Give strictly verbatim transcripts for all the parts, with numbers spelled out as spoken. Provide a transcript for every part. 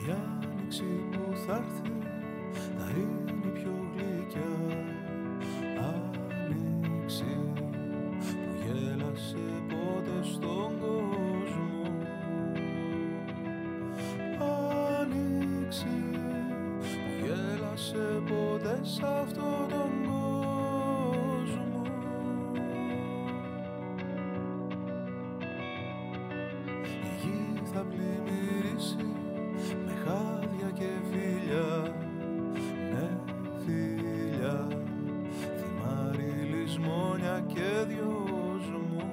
Η άνοιξη που θα έρθει θα είναι η πιο γλυκιά άνοιξη που γέλασε πότε στον κόσμο. Άνοιξη που γέλασε πότε σ' αυτόν τον κόσμο. Η γη θα πλημμυρίσει με χάδια και φίλια, ναι φίλια, θυμάρι, λησμόνια και δυόσμο.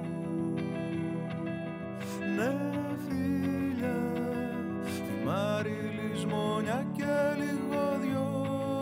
Ναι φίλια, θυμάρι, λησμόνια και λίγο δυόσμο.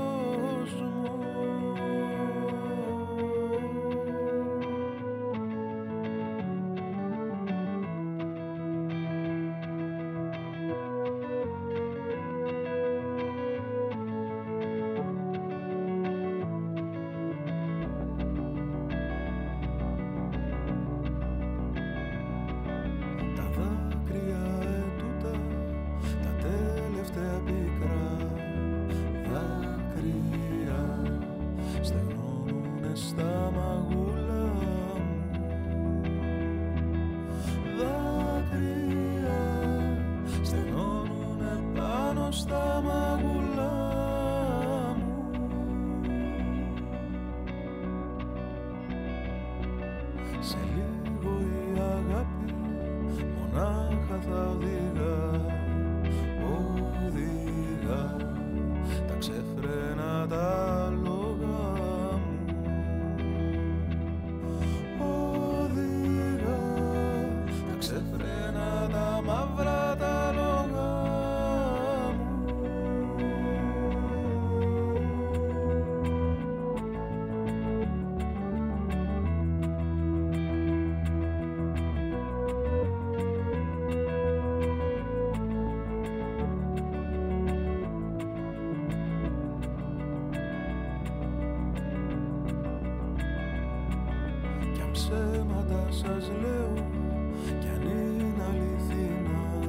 Ψέματα σας λέω κι αν είναι αληθινά,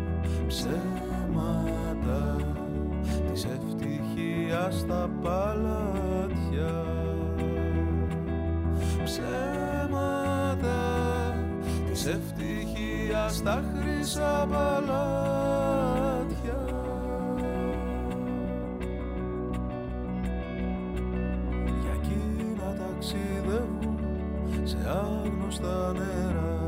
ψέματα της ευτυχίας στα παλάτια, ψέματα της ευτυχίας στα χρυσά παλάτια. Για εκείνα ταξιδεύουν σε άγνωστα νερά,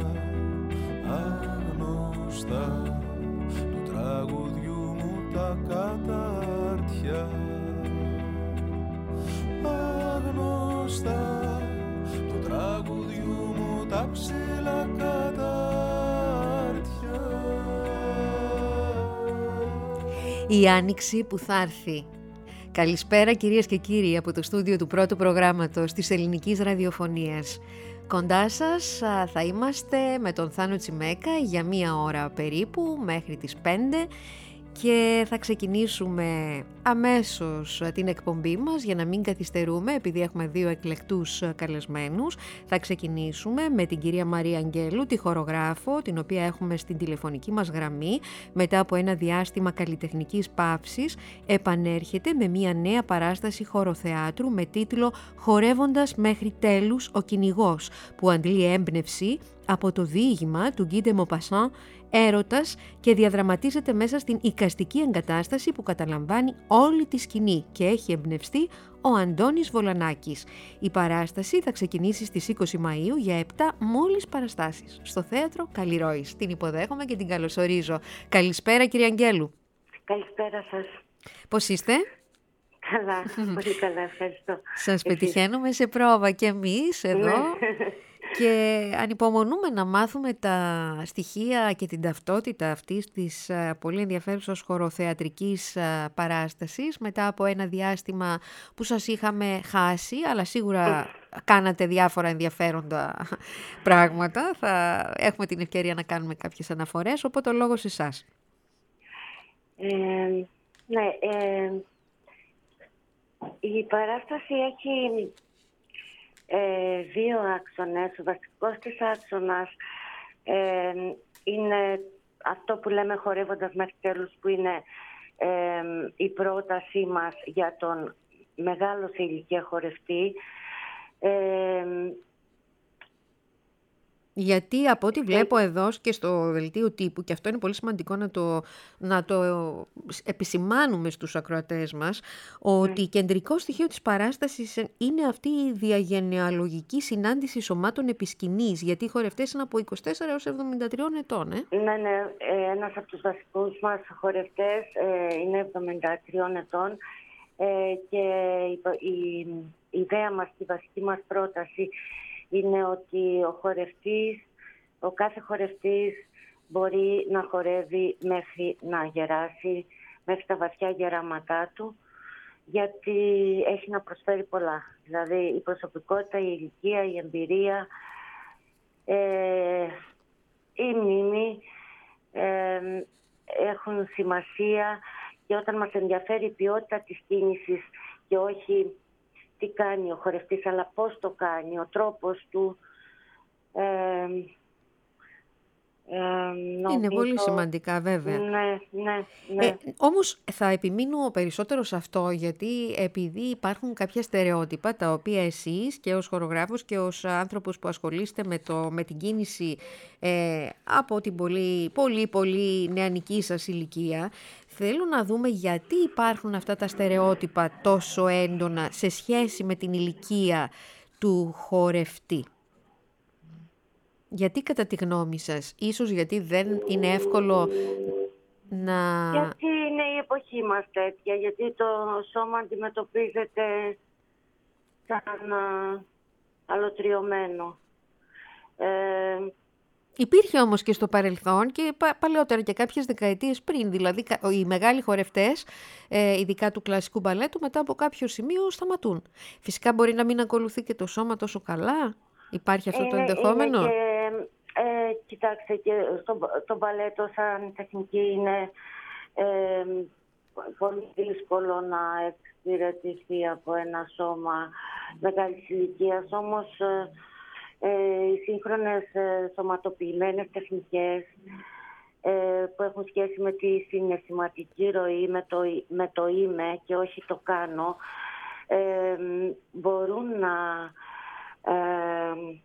άγνωστα του τραγουδιού μου τα κατάρτια, άγνωστα του τραγουδιού μου τα ψηλά κατάρτια. Η άνοιξη που θα έρθει. Καλησπέρα κυρίες και κύριοι από το στούντιο του πρώτου προγράμματος της ελληνικής ραδιοφωνίας. Κοντά σας θα είμαστε με τον Θάνο Τσιμέκα για μία ώρα περίπου μέχρι τις πέντε και θα ξεκινήσουμε αμέσως την εκπομπή μας για να μην καθυστερούμε, επειδή έχουμε δύο εκλεκτούς καλεσμένους. Θα ξεκινήσουμε με την κυρία Μαρία Αγγέλου, τη χορογράφο, την οποία έχουμε στην τηλεφωνική μας γραμμή. Μετά από ένα διάστημα καλλιτεχνικής παύσης επανέρχεται με μια νέα παράσταση χοροθεάτρου με τίτλο «Χορεύοντας μέχρι τέλους ο κυνηγός», που αντλεί έμπνευση από το διήγημα του Γκί ντε Μοπασάν «Έρωτας» και διαδραματίζεται μέσα στην εικαστική εγκατάσταση που καταλαμβάνει όλη τη σκηνή και έχει εμπνευστεί ο Αντώνης Βολανάκης. Η παράσταση θα ξεκινήσει στις είκοσι Μαΐου για επτά μόλις παραστάσεις στο Θέατρο Καλλιρόης. Την υποδέχομαι και την καλωσορίζω. Καλησπέρα κυρία Αγγέλου. Καλησπέρα σας. Πώς είστε? Καλά, πολύ καλά, ευχαριστώ. Σας πετυχαίνουμε σε πρόβα και εμείς εδώ. Και ανυπομονούμε να μάθουμε τα στοιχεία και την ταυτότητα αυτής της πολύ ενδιαφέρουσας χοροθεατρικής παράστασης μετά από ένα διάστημα που σας είχαμε χάσει, αλλά σίγουρα κάνατε διάφορα ενδιαφέροντα πράγματα. Θα έχουμε την ευκαιρία να κάνουμε κάποιες αναφορές, οπότε ο λόγος σε εσάς. Ε, ναι, ε, η παράσταση έχει Ε, δύο άξονες. Ο βασικός της άξονας ε, είναι αυτό που λέμε χορεύοντας μέχρι τέλους, που είναι ε, η πρότασή μας για τον μεγάλο σε ηλικία χορευτή. Ε, Γιατί από ό,τι βλέπω εδώ και στο δελτίο τύπου, και αυτό είναι πολύ σημαντικό να το, να το επισημάνουμε στους ακροατές μας, ότι mm. κεντρικό στοιχείο της παράστασης είναι αυτή η διαγενεαλογική συνάντηση σωμάτων επισκηνής, γιατί οι χορευτές είναι από είκοσι τέσσερα έως εβδομήντα τρία ετών. Ε? Ναι, ναι, ένας από τους βασικούς μας χορευτές ε, είναι εβδομήντα τρία ετών ε, και η, η, η ιδέα μας, η βασική μας πρόταση είναι ότι ο χορευτής, ο κάθε χορευτής μπορεί να χορεύει μέχρι να γεράσει, μέχρι τα βαθιά γεράματά του, γιατί έχει να προσφέρει πολλά. Δηλαδή η προσωπικότητα, η ηλικία, η εμπειρία, ε, η μνήμη ε, έχουν σημασία, και όταν μας ενδιαφέρει η ποιότητα της κίνησης και όχι τι κάνει ο χορευτής, αλλά πώς το κάνει, ο τρόπος του. Ε, ε, νομίζω... Είναι πολύ σημαντικά, βέβαια. Ναι, ναι, ναι. Ε, όμως θα επιμείνω περισσότερο σε αυτό, γιατί επειδή υπάρχουν κάποια στερεότυπα τα οποία εσείς και ως χορογράφος και ως άνθρωπος που ασχολείστε με, το, με την κίνηση ε, από την πολύ, πολύ, πολύ νεανική σας ηλικία, θέλω να δούμε γιατί υπάρχουν αυτά τα στερεότυπα τόσο έντονα σε σχέση με την ηλικία του χορευτή. Γιατί κατά τη γνώμη σας, ίσως γιατί δεν είναι εύκολο να... Γιατί είναι η εποχή μας τέτοια, γιατί το σώμα αντιμετωπίζεται σαν α, αλωτριωμένο. Ε, Υπήρχε όμως και στο παρελθόν και πα, παλαιότερα και κάποιες δεκαετίες πριν. Δηλαδή οι μεγάλοι χορευτές, ε, ειδικά του κλασικού μπαλέτου, μετά από κάποιο σημείο σταματούν. Φυσικά μπορεί να μην ακολουθεί και το σώμα τόσο καλά. Υπάρχει αυτό είναι, το ενδεχόμενο. Είναι και, ε, κοιτάξτε, και στο, το μπαλέτο σαν τεχνική είναι ε, πολύ δύσκολο να εξυπηρετηθεί από ένα σώμα μεγάλης ηλικίας. Όμως ε, οι σύγχρονες ε, σωματοποιημένες τεχνικές ε, που έχουν σχέση με τη συναισθηματική ροή, με το, με το είμαι και όχι το κάνω, ε, μπορούν να... Ε,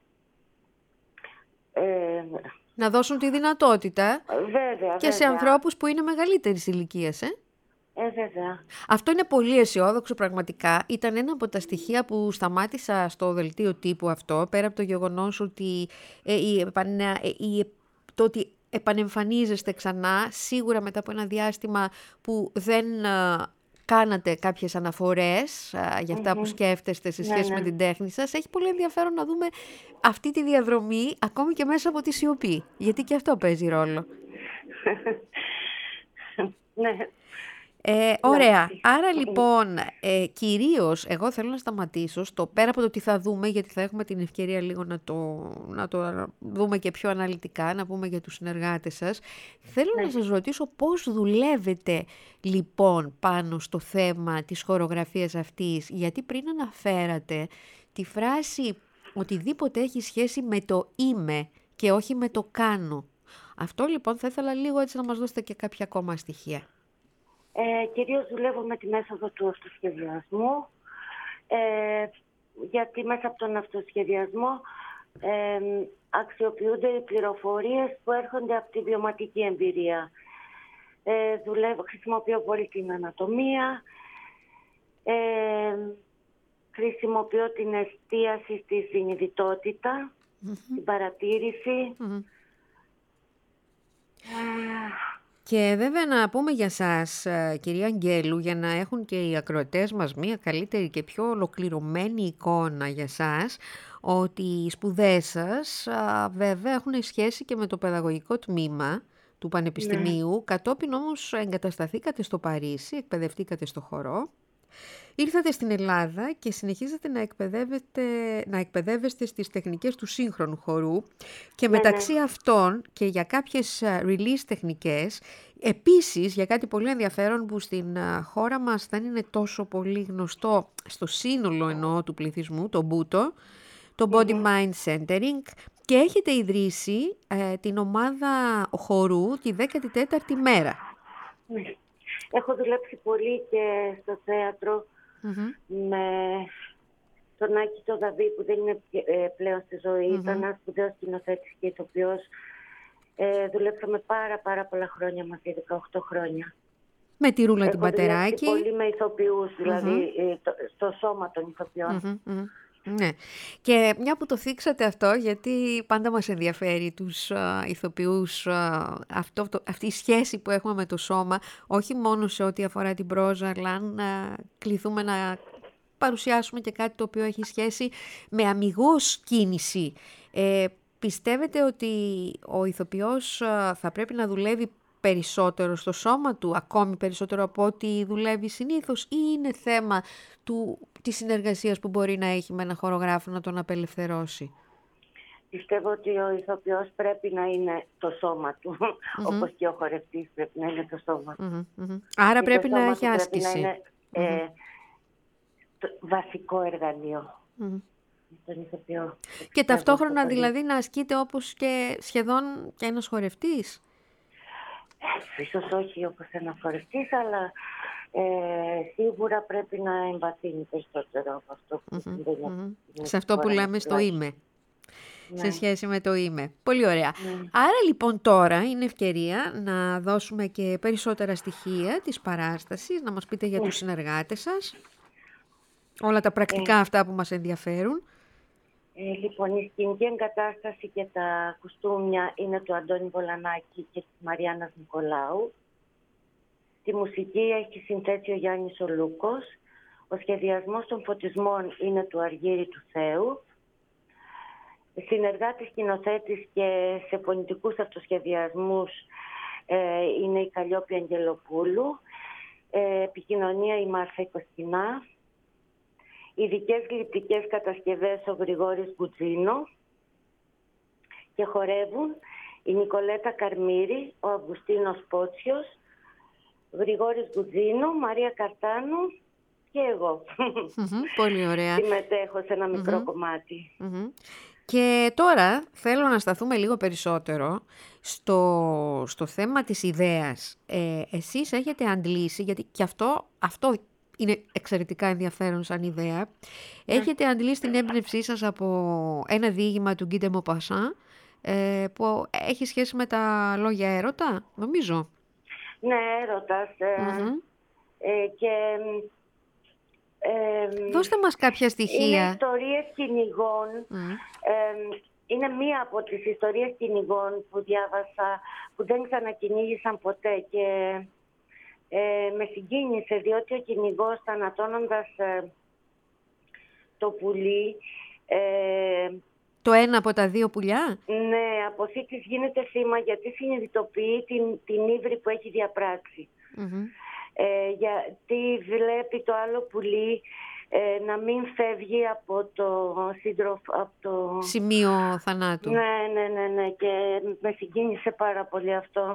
ε, να δώσουν τη δυνατότητα βέβαια, και σε βέβαια. ανθρώπους που είναι μεγαλύτερης ηλικίας, ε? Ε, βέβαια. Αυτό είναι πολύ αισιόδοξο πραγματικά. Ήταν ένα από τα στοιχεία που σταμάτησα στο δελτίο τύπου αυτό, πέρα από το γεγονός ότι ε, η, επανε, η, το ότι επανεμφανίζεστε ξανά, σίγουρα μετά από ένα διάστημα που δεν... Ε, κάνατε κάποιες αναφορές α, για αυτά mm-hmm. που σκέφτεστε σε σχέση ναι, ναι. με την τέχνη σας. Έχει πολύ ενδιαφέρον να δούμε αυτή τη διαδρομή ακόμη και μέσα από τη σιωπή. Γιατί και αυτό παίζει ρόλο. Ναι. Ε, ωραία. Άρα λοιπόν, ε, κυρίως εγώ θέλω να σταματήσω στο πέρα από το τι θα δούμε, γιατί θα έχουμε την ευκαιρία λίγο να το, να το δούμε και πιο αναλυτικά, να πούμε για τους συνεργάτες σας. Θέλω ναι. να σας ρωτήσω πώς δουλεύετε λοιπόν πάνω στο θέμα της χορογραφίας αυτής, γιατί πριν αναφέρατε τη φράση οτιδήποτε έχει σχέση με το είμαι και όχι με το κάνω. Αυτό λοιπόν θα ήθελα λίγο έτσι να μας δώσετε και κάποια ακόμα στοιχεία. Ε, κυρίως δουλεύω με τη μέθοδο του αυτοσχεδιασμού, ε, γιατί μέσα από τον αυτοσχεδιασμό ε, αξιοποιούνται οι πληροφορίες που έρχονται από τη βιωματική εμπειρία. Ε, δουλεύω, χρησιμοποιώ πολύ την ανατομία, ε, χρησιμοποιώ την εστίαση στη συνειδητότητα, mm-hmm. την παρατήρηση. Mm-hmm. Ε, Και βέβαια να πούμε για σας, κυρία Αγγέλου, για να έχουν και οι ακροατές μας μία καλύτερη και πιο ολοκληρωμένη εικόνα για σας, ότι οι σπουδές σας βέβαια έχουν σχέση και με το παιδαγωγικό τμήμα του Πανεπιστημίου, ναι. Κατόπιν όμως εγκατασταθήκατε στο Παρίσι, εκπαιδευτήκατε στο χορό. Ήρθατε στην Ελλάδα και συνεχίζετε να, να εκπαιδεύεστε στις τεχνικές του σύγχρονου χορού και ναι, μεταξύ ναι. αυτών και για κάποιες release τεχνικές, επίσης για κάτι πολύ ενδιαφέρον που στην χώρα μας δεν είναι τόσο πολύ γνωστό στο σύνολο εννοώ του πληθυσμού, το μπούτο, το Body Mind Centering, και έχετε ιδρύσει ε, την ομάδα χορού τη δέκατη τέταρτη μέρα. Ναι. Έχω δουλέψει πολύ και στο θέατρο Mm-hmm. με τον Άκη τον Δαβί, που δεν είναι ε, πλέον στη ζωή. Mm-hmm. Ήταν ένας σπουδαίος σκηνοθέτης και ηθοποιός. Ε, δουλέψαμε πάρα πάρα πολλά χρόνια μαζί, δεκαοκτώ χρόνια. Με τη Ρούλα Έχω την Πατεράκη. δουλέψει πολύ με ηθοποιούς, δηλαδή Mm-hmm. ε, το, στο σώμα των ηθοποιών. Mm-hmm. Mm-hmm. Ναι. Και μια που το θίξατε αυτό, γιατί πάντα μας ενδιαφέρει τους α, ηθοποιούς α, αυτό, το, αυτή η σχέση που έχουμε με το σώμα, όχι μόνο σε ό,τι αφορά την πρόζα, αλλά αν α, κληθούμε να παρουσιάσουμε και κάτι το οποίο έχει σχέση με αμιγώς κίνηση. Ε, πιστεύετε ότι ο ηθοποιός α, θα πρέπει να δουλεύει περισσότερο στο σώμα του, ακόμη περισσότερο από ό,τι δουλεύει συνήθως, ή είναι θέμα του, της συνεργασίας που μπορεί να έχει με ένα χορογράφο να τον απελευθερώσει? Πιστεύω ότι ο ηθοποιός πρέπει να είναι το σώμα του, mm-hmm. όπως και ο χορευτής πρέπει να είναι το σώμα του. Mm-hmm. Mm-hmm. Άρα και πρέπει να έχει άσκηση. Πρέπει να είναι ε, mm-hmm. το βασικό εργαλείο. Mm-hmm. Τον ηθοποιό. Και ταυτόχρονα δηλαδή να ασκείται όπως και σχεδόν και ένας χορευτής. Ε, ίσως όχι όπως ένας χορευτής, αλλά ε, σίγουρα πρέπει να εμβαθύνει περισσότερο από αυτό που mm-hmm. συμβαίνει. Mm-hmm. Σε αυτό που λέμε στο είμαι. Ναι. Σε σχέση με το είμαι. Πολύ ωραία. Ναι. Άρα λοιπόν τώρα είναι ευκαιρία να δώσουμε και περισσότερα στοιχεία της παράστασης, να μας πείτε για ναι. τους συνεργάτες σας, όλα τα πρακτικά ε. αυτά που μας ενδιαφέρουν. Ε, λοιπόν, η σκηνική εγκατάσταση και τα κουστούμια είναι του Αντώνη Βολανάκη και της Μαριάννας Νικολάου. Τη μουσική έχει συνθέσει ο Γιάννης ο Λούκος. Ο σχεδιασμός των φωτισμών είναι του Αργύρη του Θεού. Συνεργάτης σκηνοθέτης και σε φωνητικούς αυτοσχεδιασμούς ε, είναι η Καλλιόπη Αγγελοπούλου. Ε, επικοινωνία η Μάρθα Κοστινά. Ειδικές γλυπτικές κατασκευές ο Γρηγόρης Γκουτζίνο. Και χορεύουν η Νικολέτα Καρμύρη, ο Αυγουστίνος Πότσιος, Γρηγόρης Γκουτζίνο, Μαρία Καρτάνου και εγώ. Mm-hmm, πολύ ωραία. Συμμετέχω σε ένα μικρό mm-hmm. κομμάτι. Mm-hmm. Και τώρα θέλω να σταθούμε λίγο περισσότερο στο, στο θέμα της ιδέας. Ε, εσείς έχετε αντλήσει, γιατί και αυτό, αυτό είναι εξαιρετικά ενδιαφέρον σαν ιδέα, yeah. έχετε αντλήσει την έμπνευσή σας από ένα διήγημα του Γκί ντε Μοπασάν, ε, που έχει σχέση με τα λόγια έρωτα, νομίζω. Ναι, έρωτας. Ε, mm-hmm. ε, και... Ε, Δώστε μας κάποια στοιχεία. Είναι ιστορίες κυνηγών. Mm. Ε, είναι μία από τις ιστορίες κυνηγών που διάβασα, που δεν ξανακυνήγησαν ποτέ και ε, με συγκίνησε, διότι ο κυνηγός θανατώνοντας ε, το πουλί... Ε, το ένα από τα δύο πουλιά? Ναι, από θήκης γίνεται θύμα γιατί συνειδητοποιεί την, την ύβρι που έχει διαπράξει. Mm-hmm. Ε, γιατί βλέπει το άλλο πουλί ε, να μην φεύγει από το σύντροφο, από το σημείο θανάτου. Ναι, ναι, ναι, ναι, και με συγκίνησε πάρα πολύ αυτό.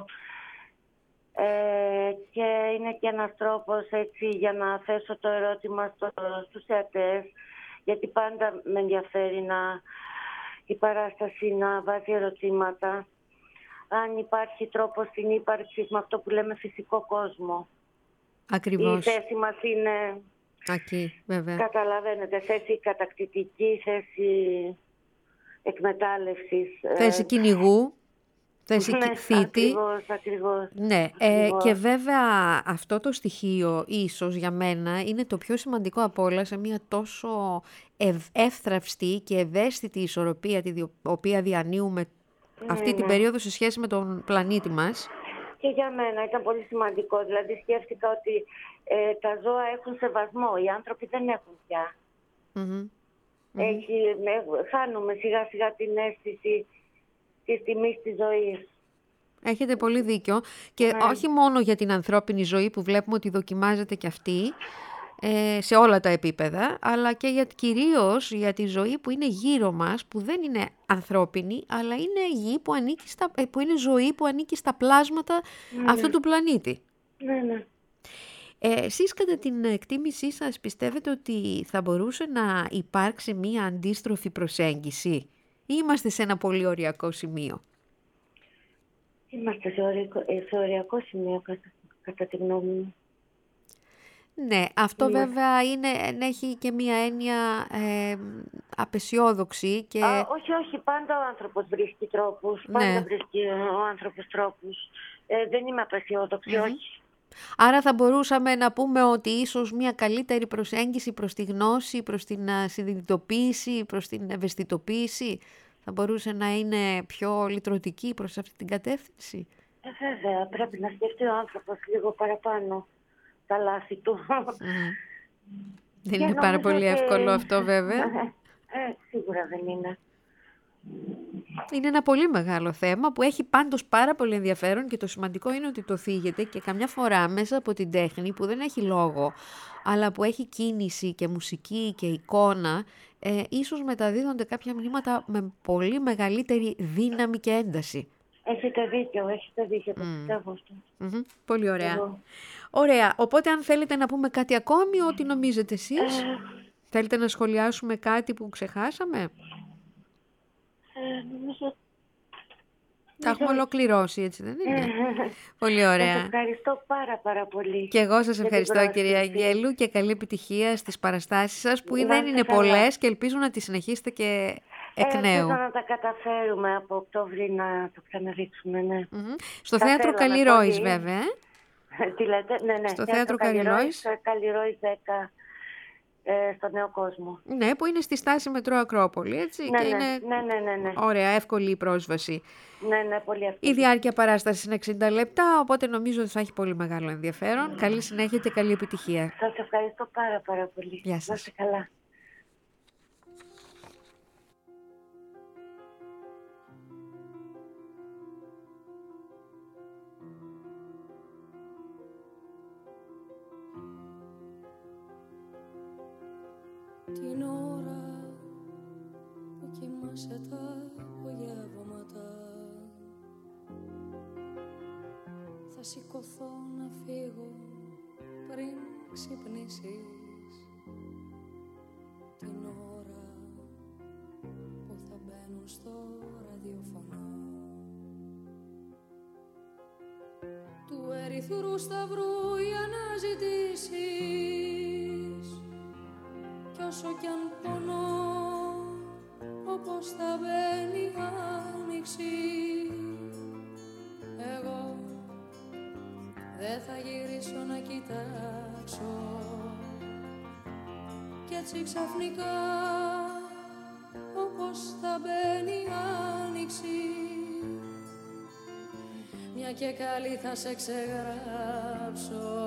Ε, και είναι και ένας τρόπος έτσι για να θέσω το ερώτημα στο, στους θεατές, γιατί πάντα με ενδιαφέρει να, η παράσταση να βάζει ερωτήματα. Αν υπάρχει τρόπος στην ύπαρξη με αυτό που λέμε φυσικό κόσμο. Ακριβώς. Η θέση μας είναι, Ακή, βέβαια. Καταλαβαίνετε, θέση κατακτητική, θέση εκμετάλλευσης. Θέση κυνηγού, θέση ναι, θήτη. Ακριβώς, ακριβώς. Ναι, ακριβώς. Ε, και βέβαια αυτό το στοιχείο ίσως για μένα είναι το πιο σημαντικό από όλα σε μια τόσο ευ, εύθραυστη και ευαίσθητη ισορροπία την οποία διανύουμε ναι, αυτή την ναι. περίοδο σε σχέση με τον πλανήτη μας. Και για μένα ήταν πολύ σημαντικό. Δηλαδή σκέφτηκα ότι ε, τα ζώα έχουν σεβασμό. Οι άνθρωποι δεν έχουν πια. Mm-hmm. Έχει, ε, χάνουμε σιγά σιγά την αίσθηση της τιμής της ζωής. Έχετε πολύ δίκιο. Και ναι. όχι μόνο για την ανθρώπινη ζωή που βλέπουμε ότι δοκιμάζεται και αυτή ε, σε όλα τα επίπεδα, αλλά και για, κυρίως για τη ζωή που είναι γύρω μας, που δεν είναι ανθρώπινη, αλλά είναι, γη που, ανήκει στα, που είναι ζωή που ανήκει στα πλάσματα ναι. αυτού του πλανήτη. Ναι, ναι. Ε, εσείς κατά την εκτίμησή σας πιστεύετε ότι θα μπορούσε να υπάρξει μία αντίστροφη προσέγγιση ή είμαστε σε ένα πολύ οριακό σημείο? Είμαστε σε οριακό, σε οριακό σημείο κατά τη γνώμη μου. Ναι, αυτό Ναι. βέβαια είναι, έχει και μία έννοια ε, απεσιόδοξη και... Α, όχι, όχι, πάντα ο άνθρωπος βρίσκει τρόπους, πάντα Ναι. βρίσκει ο άνθρωπος τρόπους. Ε, δεν είμαι απεσιόδοξη, Μμμ. όχι. Άρα θα μπορούσαμε να πούμε ότι ίσως μια καλύτερη προσέγγιση προς τη γνώση, προς την α, συνειδητοποίηση, προς την ευαισθητοποίηση θα μπορούσε να είναι πιο λυτρωτική προς αυτή την κατεύθυνση. Ε, βέβαια, πρέπει να σκεφτεί ο άνθρωπος λίγο παραπάνω τα λάθη του. Mm. Δεν Και είναι πάρα νομίζω πολύ ότι- εύκολο αυτό βέβαια. Ε, σίγουρα δεν είναι. Είναι ένα πολύ μεγάλο θέμα που έχει πάντως πάρα πολύ ενδιαφέρον και το σημαντικό είναι ότι το θίγεται και καμιά φορά μέσα από την τέχνη που δεν έχει λόγο αλλά που έχει κίνηση και μουσική και εικόνα ε, ίσως μεταδίδονται κάποια μηνύματα με πολύ μεγαλύτερη δύναμη και ένταση. Έχετε δίκιο, έχετε δίκιο, το Μμ. πιστεύω αυτό. Μμμ, πολύ ωραία. Εγώ. Ωραία, οπότε αν θέλετε να πούμε κάτι ακόμη, ό,τι νομίζετε εσείς. Ε, Θέλετε να σχολιάσουμε κάτι που ξεχάσαμε. ε, νομίζω... Τα έχουμε ολοκληρώσει, έτσι δεν είναι. Πολύ Σας ωραία. ευχαριστώ πάρα πάρα πολύ. Και εγώ σας για ευχαριστώ την κυρία πρόσκληση. Αγγέλου και καλή επιτυχία στις παραστάσεις σας που Να δεν είστε είναι καλά. πολλές και ελπίζω να τις συνεχίσετε και εκ Ε, νέου. ελπίζω να τα καταφέρουμε από Οκτώβρη να το ξαναδείξουμε, ναι. Μμμ. Στο Θα θέατρο θέλαμε Καλλιρόης πολύ. βέβαια. ε. Τι λέτε, ναι, ναι. Στο θέατρο Καλλιρόης, Καλλιρόης. ε, Καλλιρόης δέκα, ε, στο Νέο Κόσμο. Ναι, που είναι στη στάση Μετρό Ακρόπολη, έτσι. Ναι, και ναι, είναι ναι, ναι, ναι, ναι. ωραία, εύκολη η πρόσβαση. Ναι, ναι, πολύ εύκολο. Η διάρκεια παράστασης είναι εξήντα λεπτά, οπότε νομίζω ότι θα έχει πολύ μεγάλο ενδιαφέρον. Καλή συνέχεια και καλή επιτυχία. Σας ευχαριστώ πάρα πάρα πολύ. Γεια σας. Να είστε καλά. Την ώρα που κοιμάσαι τα απογεύματα θα σηκωθώ να φύγω πριν ξυπνήσεις. Την ώρα που θα μπαίνουν στο ραδιοφωνό του Ερυθρού Σταυρού οι αναζητήσεις. Κι όσο κι αν πονώ, όπως θα μπαίνει η άνοιξη, εγώ δεν θα γυρίσω να κοιτάξω. Κι έτσι ξαφνικά, όπως θα μπαίνει η άνοιξη, μια και καλή θα σε ξεγράψω.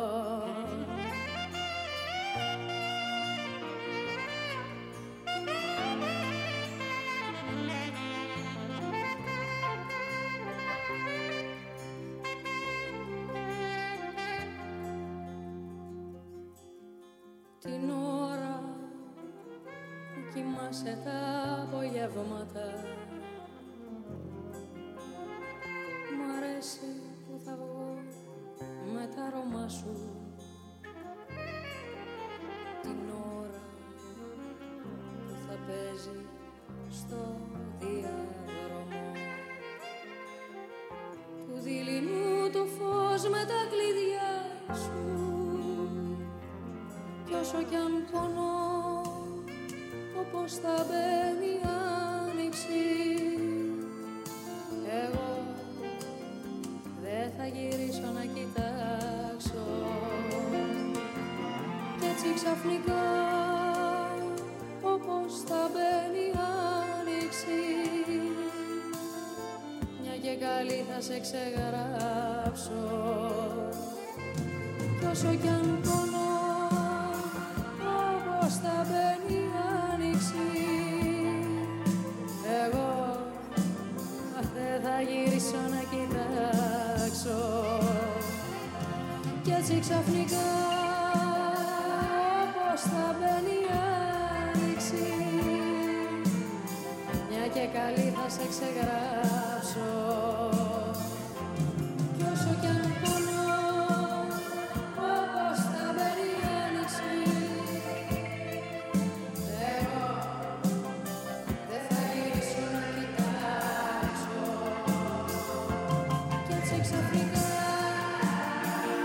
Την ώρα που κοιμάσαι τα απογεύματα μ' αρέσει που θα βγω με τα αρώμα σου. Την ώρα που θα παίζει στο διάδρομο του δειλινού το φως με τα κλειδιά σου. Κι όσο κι αν πονώ, όπως θα μπαίνει η άνοιξη, εγώ δεν θα γυρίσω να κοιτάξω. Κι έτσι ξαφνικά, όπως θα μπαίνει η άνοιξη, μια και καλή θα σε ξεγράψω. Κι όσο κι αν πονώ, όπως θα μπαίνει η άνοιξη, εγώ δεν θα γυρίσω να κοιτάξω. Κι έτσι ξαφνικά, όπως θα μπαίνει η άνοιξη, μια και καλή θα σε ξεγράψω. Κι όσο κι αν πονώ, όπως θα μπαίνει η άνοιξη, εγώ δεν θα γυρίσω να κοιτάξω. Κι έτσι ξαφνικά,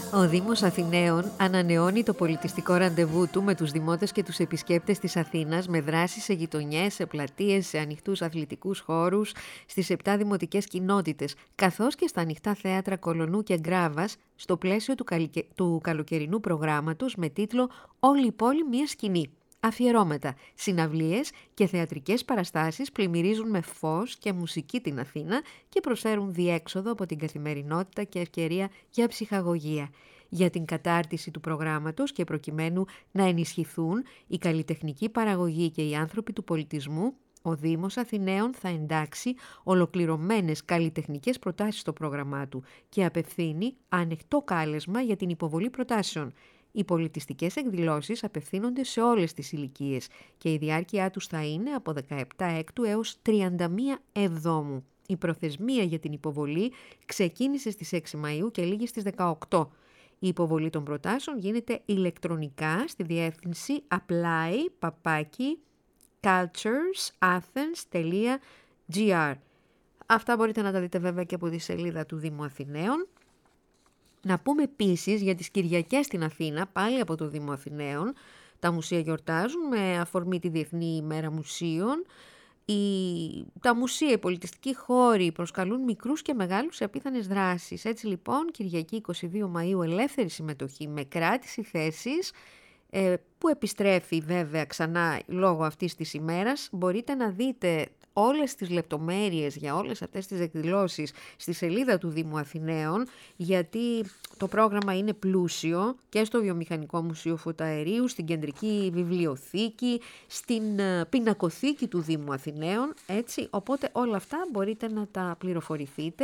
Ο Δήμος Αθηναίων ανανεώνει το πολιτιστικό ραντεβού του με τους δημότες και τους επισκέπτες της Αθήνας με δράσεις σε γειτονιές, σε πλατείες, σε ανοιχτούς αθλητικούς χώρους, στις επτά δημοτικές κοινότητες, καθώς και στα ανοιχτά θέατρα Κολονού και Γκράβας, στο πλαίσιο του, καλυκε... του καλοκαιρινού προγράμματος με τίτλο «Όλη η πόλη μία σκηνή». Αφιερώματα, συναυλίες και θεατρικές παραστάσεις πλημμυρίζουν με φως και μουσική την Αθήνα και προσφέρουν διέξοδο από την καθημερινότητα και ευκαιρία για ψυχαγωγία. Για την κατάρτιση του προγράμματος και προκειμένου να ενισχυθούν η καλλιτεχνική παραγωγή και οι άνθρωποι του πολιτισμού, ο Δήμος Αθηναίων θα εντάξει ολοκληρωμένες καλλιτεχνικές προτάσεις στο πρόγραμμά του και απευθύνει ανοιχτό κάλεσμα για την υποβολή προτάσεων. Οι πολιτιστικές εκδηλώσεις απευθύνονται σε όλες τις ηλικίες και η διάρκεια τους θα είναι από δεκαεπτά Έκτου έως τριάντα μία Εβδόμου. Η προθεσμία για την υποβολή ξεκίνησε στις έξι Μαΐου και λήγει στις δεκαοκτώ. Η υποβολή των προτάσεων γίνεται ηλεκτρονικά στη διεύθυνση apply παπάκι culturesathens τελεία gr. Αυτά μπορείτε να τα δείτε βέβαια και από τη σελίδα του Δήμου Αθηναίων. Να πούμε επίσης για τις Κυριακές στην Αθήνα, πάλι από το Δήμο Αθηναίων. Τα μουσεία γιορτάζουν με αφορμή τη Διεθνή ημέρα μουσείων. Οι... Τα μουσεία, οι πολιτιστικοί χώροι προσκαλούν μικρούς και μεγάλους σε απίθανες δράσεις. Έτσι λοιπόν, Κυριακή εικοστή δεύτερη Μαΐου, ελεύθερη συμμετοχή με κράτηση θέσης, που επιστρέφει βέβαια ξανά λόγω αυτής της ημέρας. Μπορείτε να δείτε όλες τις λεπτομέρειες για όλες αυτές τις εκδηλώσεις στη σελίδα του Δήμου Αθηναίων, γιατί το πρόγραμμα είναι πλούσιο και στο Βιομηχανικό Μουσείο Φωταερίου, στην Κεντρική Βιβλιοθήκη, στην Πινακοθήκη του Δήμου Αθηναίων, έτσι, οπότε όλα αυτά μπορείτε να τα πληροφορηθείτε.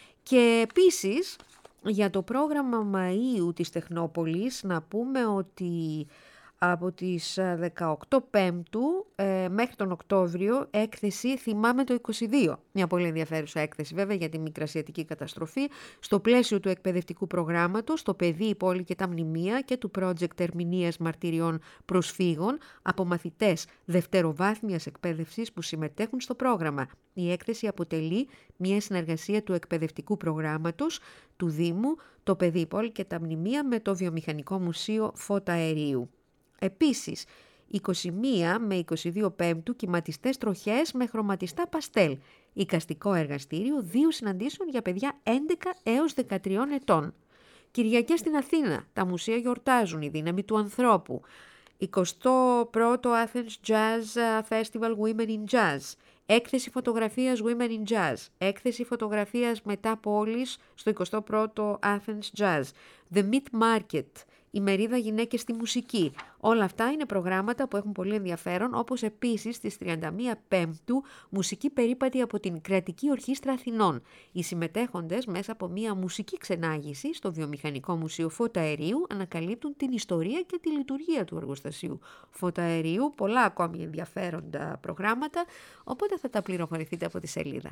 Και επίσης για το πρόγραμμα Μαΐου της Τεχνόπολης να πούμε ότι από τις δεκαοκτώ Πέμπτου ε, μέχρι τον Οκτώβριο έκθεση «Θυμάμαι το είκοσι δύο». Μια πολύ ενδιαφέρουσα έκθεση βέβαια για τη μικρασιατική καταστροφή στο πλαίσιο του εκπαιδευτικού προγράμματος «Το παιδί, η πόλη και τα μνημεία» και του project ερμηνείας μαρτυριών προσφύγων από μαθητές δευτεροβάθμιας εκπαίδευσης που συμμετέχουν στο πρόγραμμα. Η έκθεση αποτελεί μια συνεργασία του εκπαιδευτικού προγράμματος του Δήμου «Το παιδί, η πόλη και τα μνημεία» με το Βιομηχανικό Μουσείο Φωταερίου. Επίσης, είκοσι μία με είκοσι δύο Πέμπτου, κυματιστές τροχές με χρωματιστά παστέλ. Εικαστικό εργαστήριο δύο συναντήσεων για παιδιά έντεκα έως δεκατρία ετών. Κυριακές στην Αθήνα. Τα μουσεία γιορτάζουν, η δύναμη του ανθρώπου. εικοστό πρώτο Athens Jazz Festival Women in Jazz. Έκθεση φωτογραφίας Women in Jazz. Έκθεση φωτογραφίας μετά πόλης στο εικοστό πρώτο Athens Jazz. The Meat Market. Η μερίδα γυναίκες στη μουσική. Όλα αυτά είναι προγράμματα που έχουν πολύ ενδιαφέρον, όπως επίσης στις τριάντα μία Πέμπτου μουσική περίπατη από την Κρατική Ορχήστρα Αθηνών. Οι συμμετέχοντες μέσα από μια μουσική ξενάγηση στο Βιομηχανικό Μουσείο Φωταερίου ανακαλύπτουν την ιστορία και τη λειτουργία του εργοστασίου Φωταερίου. Πολλά ακόμη ενδιαφέροντα προγράμματα, οπότε θα τα πληροφορηθείτε από τη σελίδα.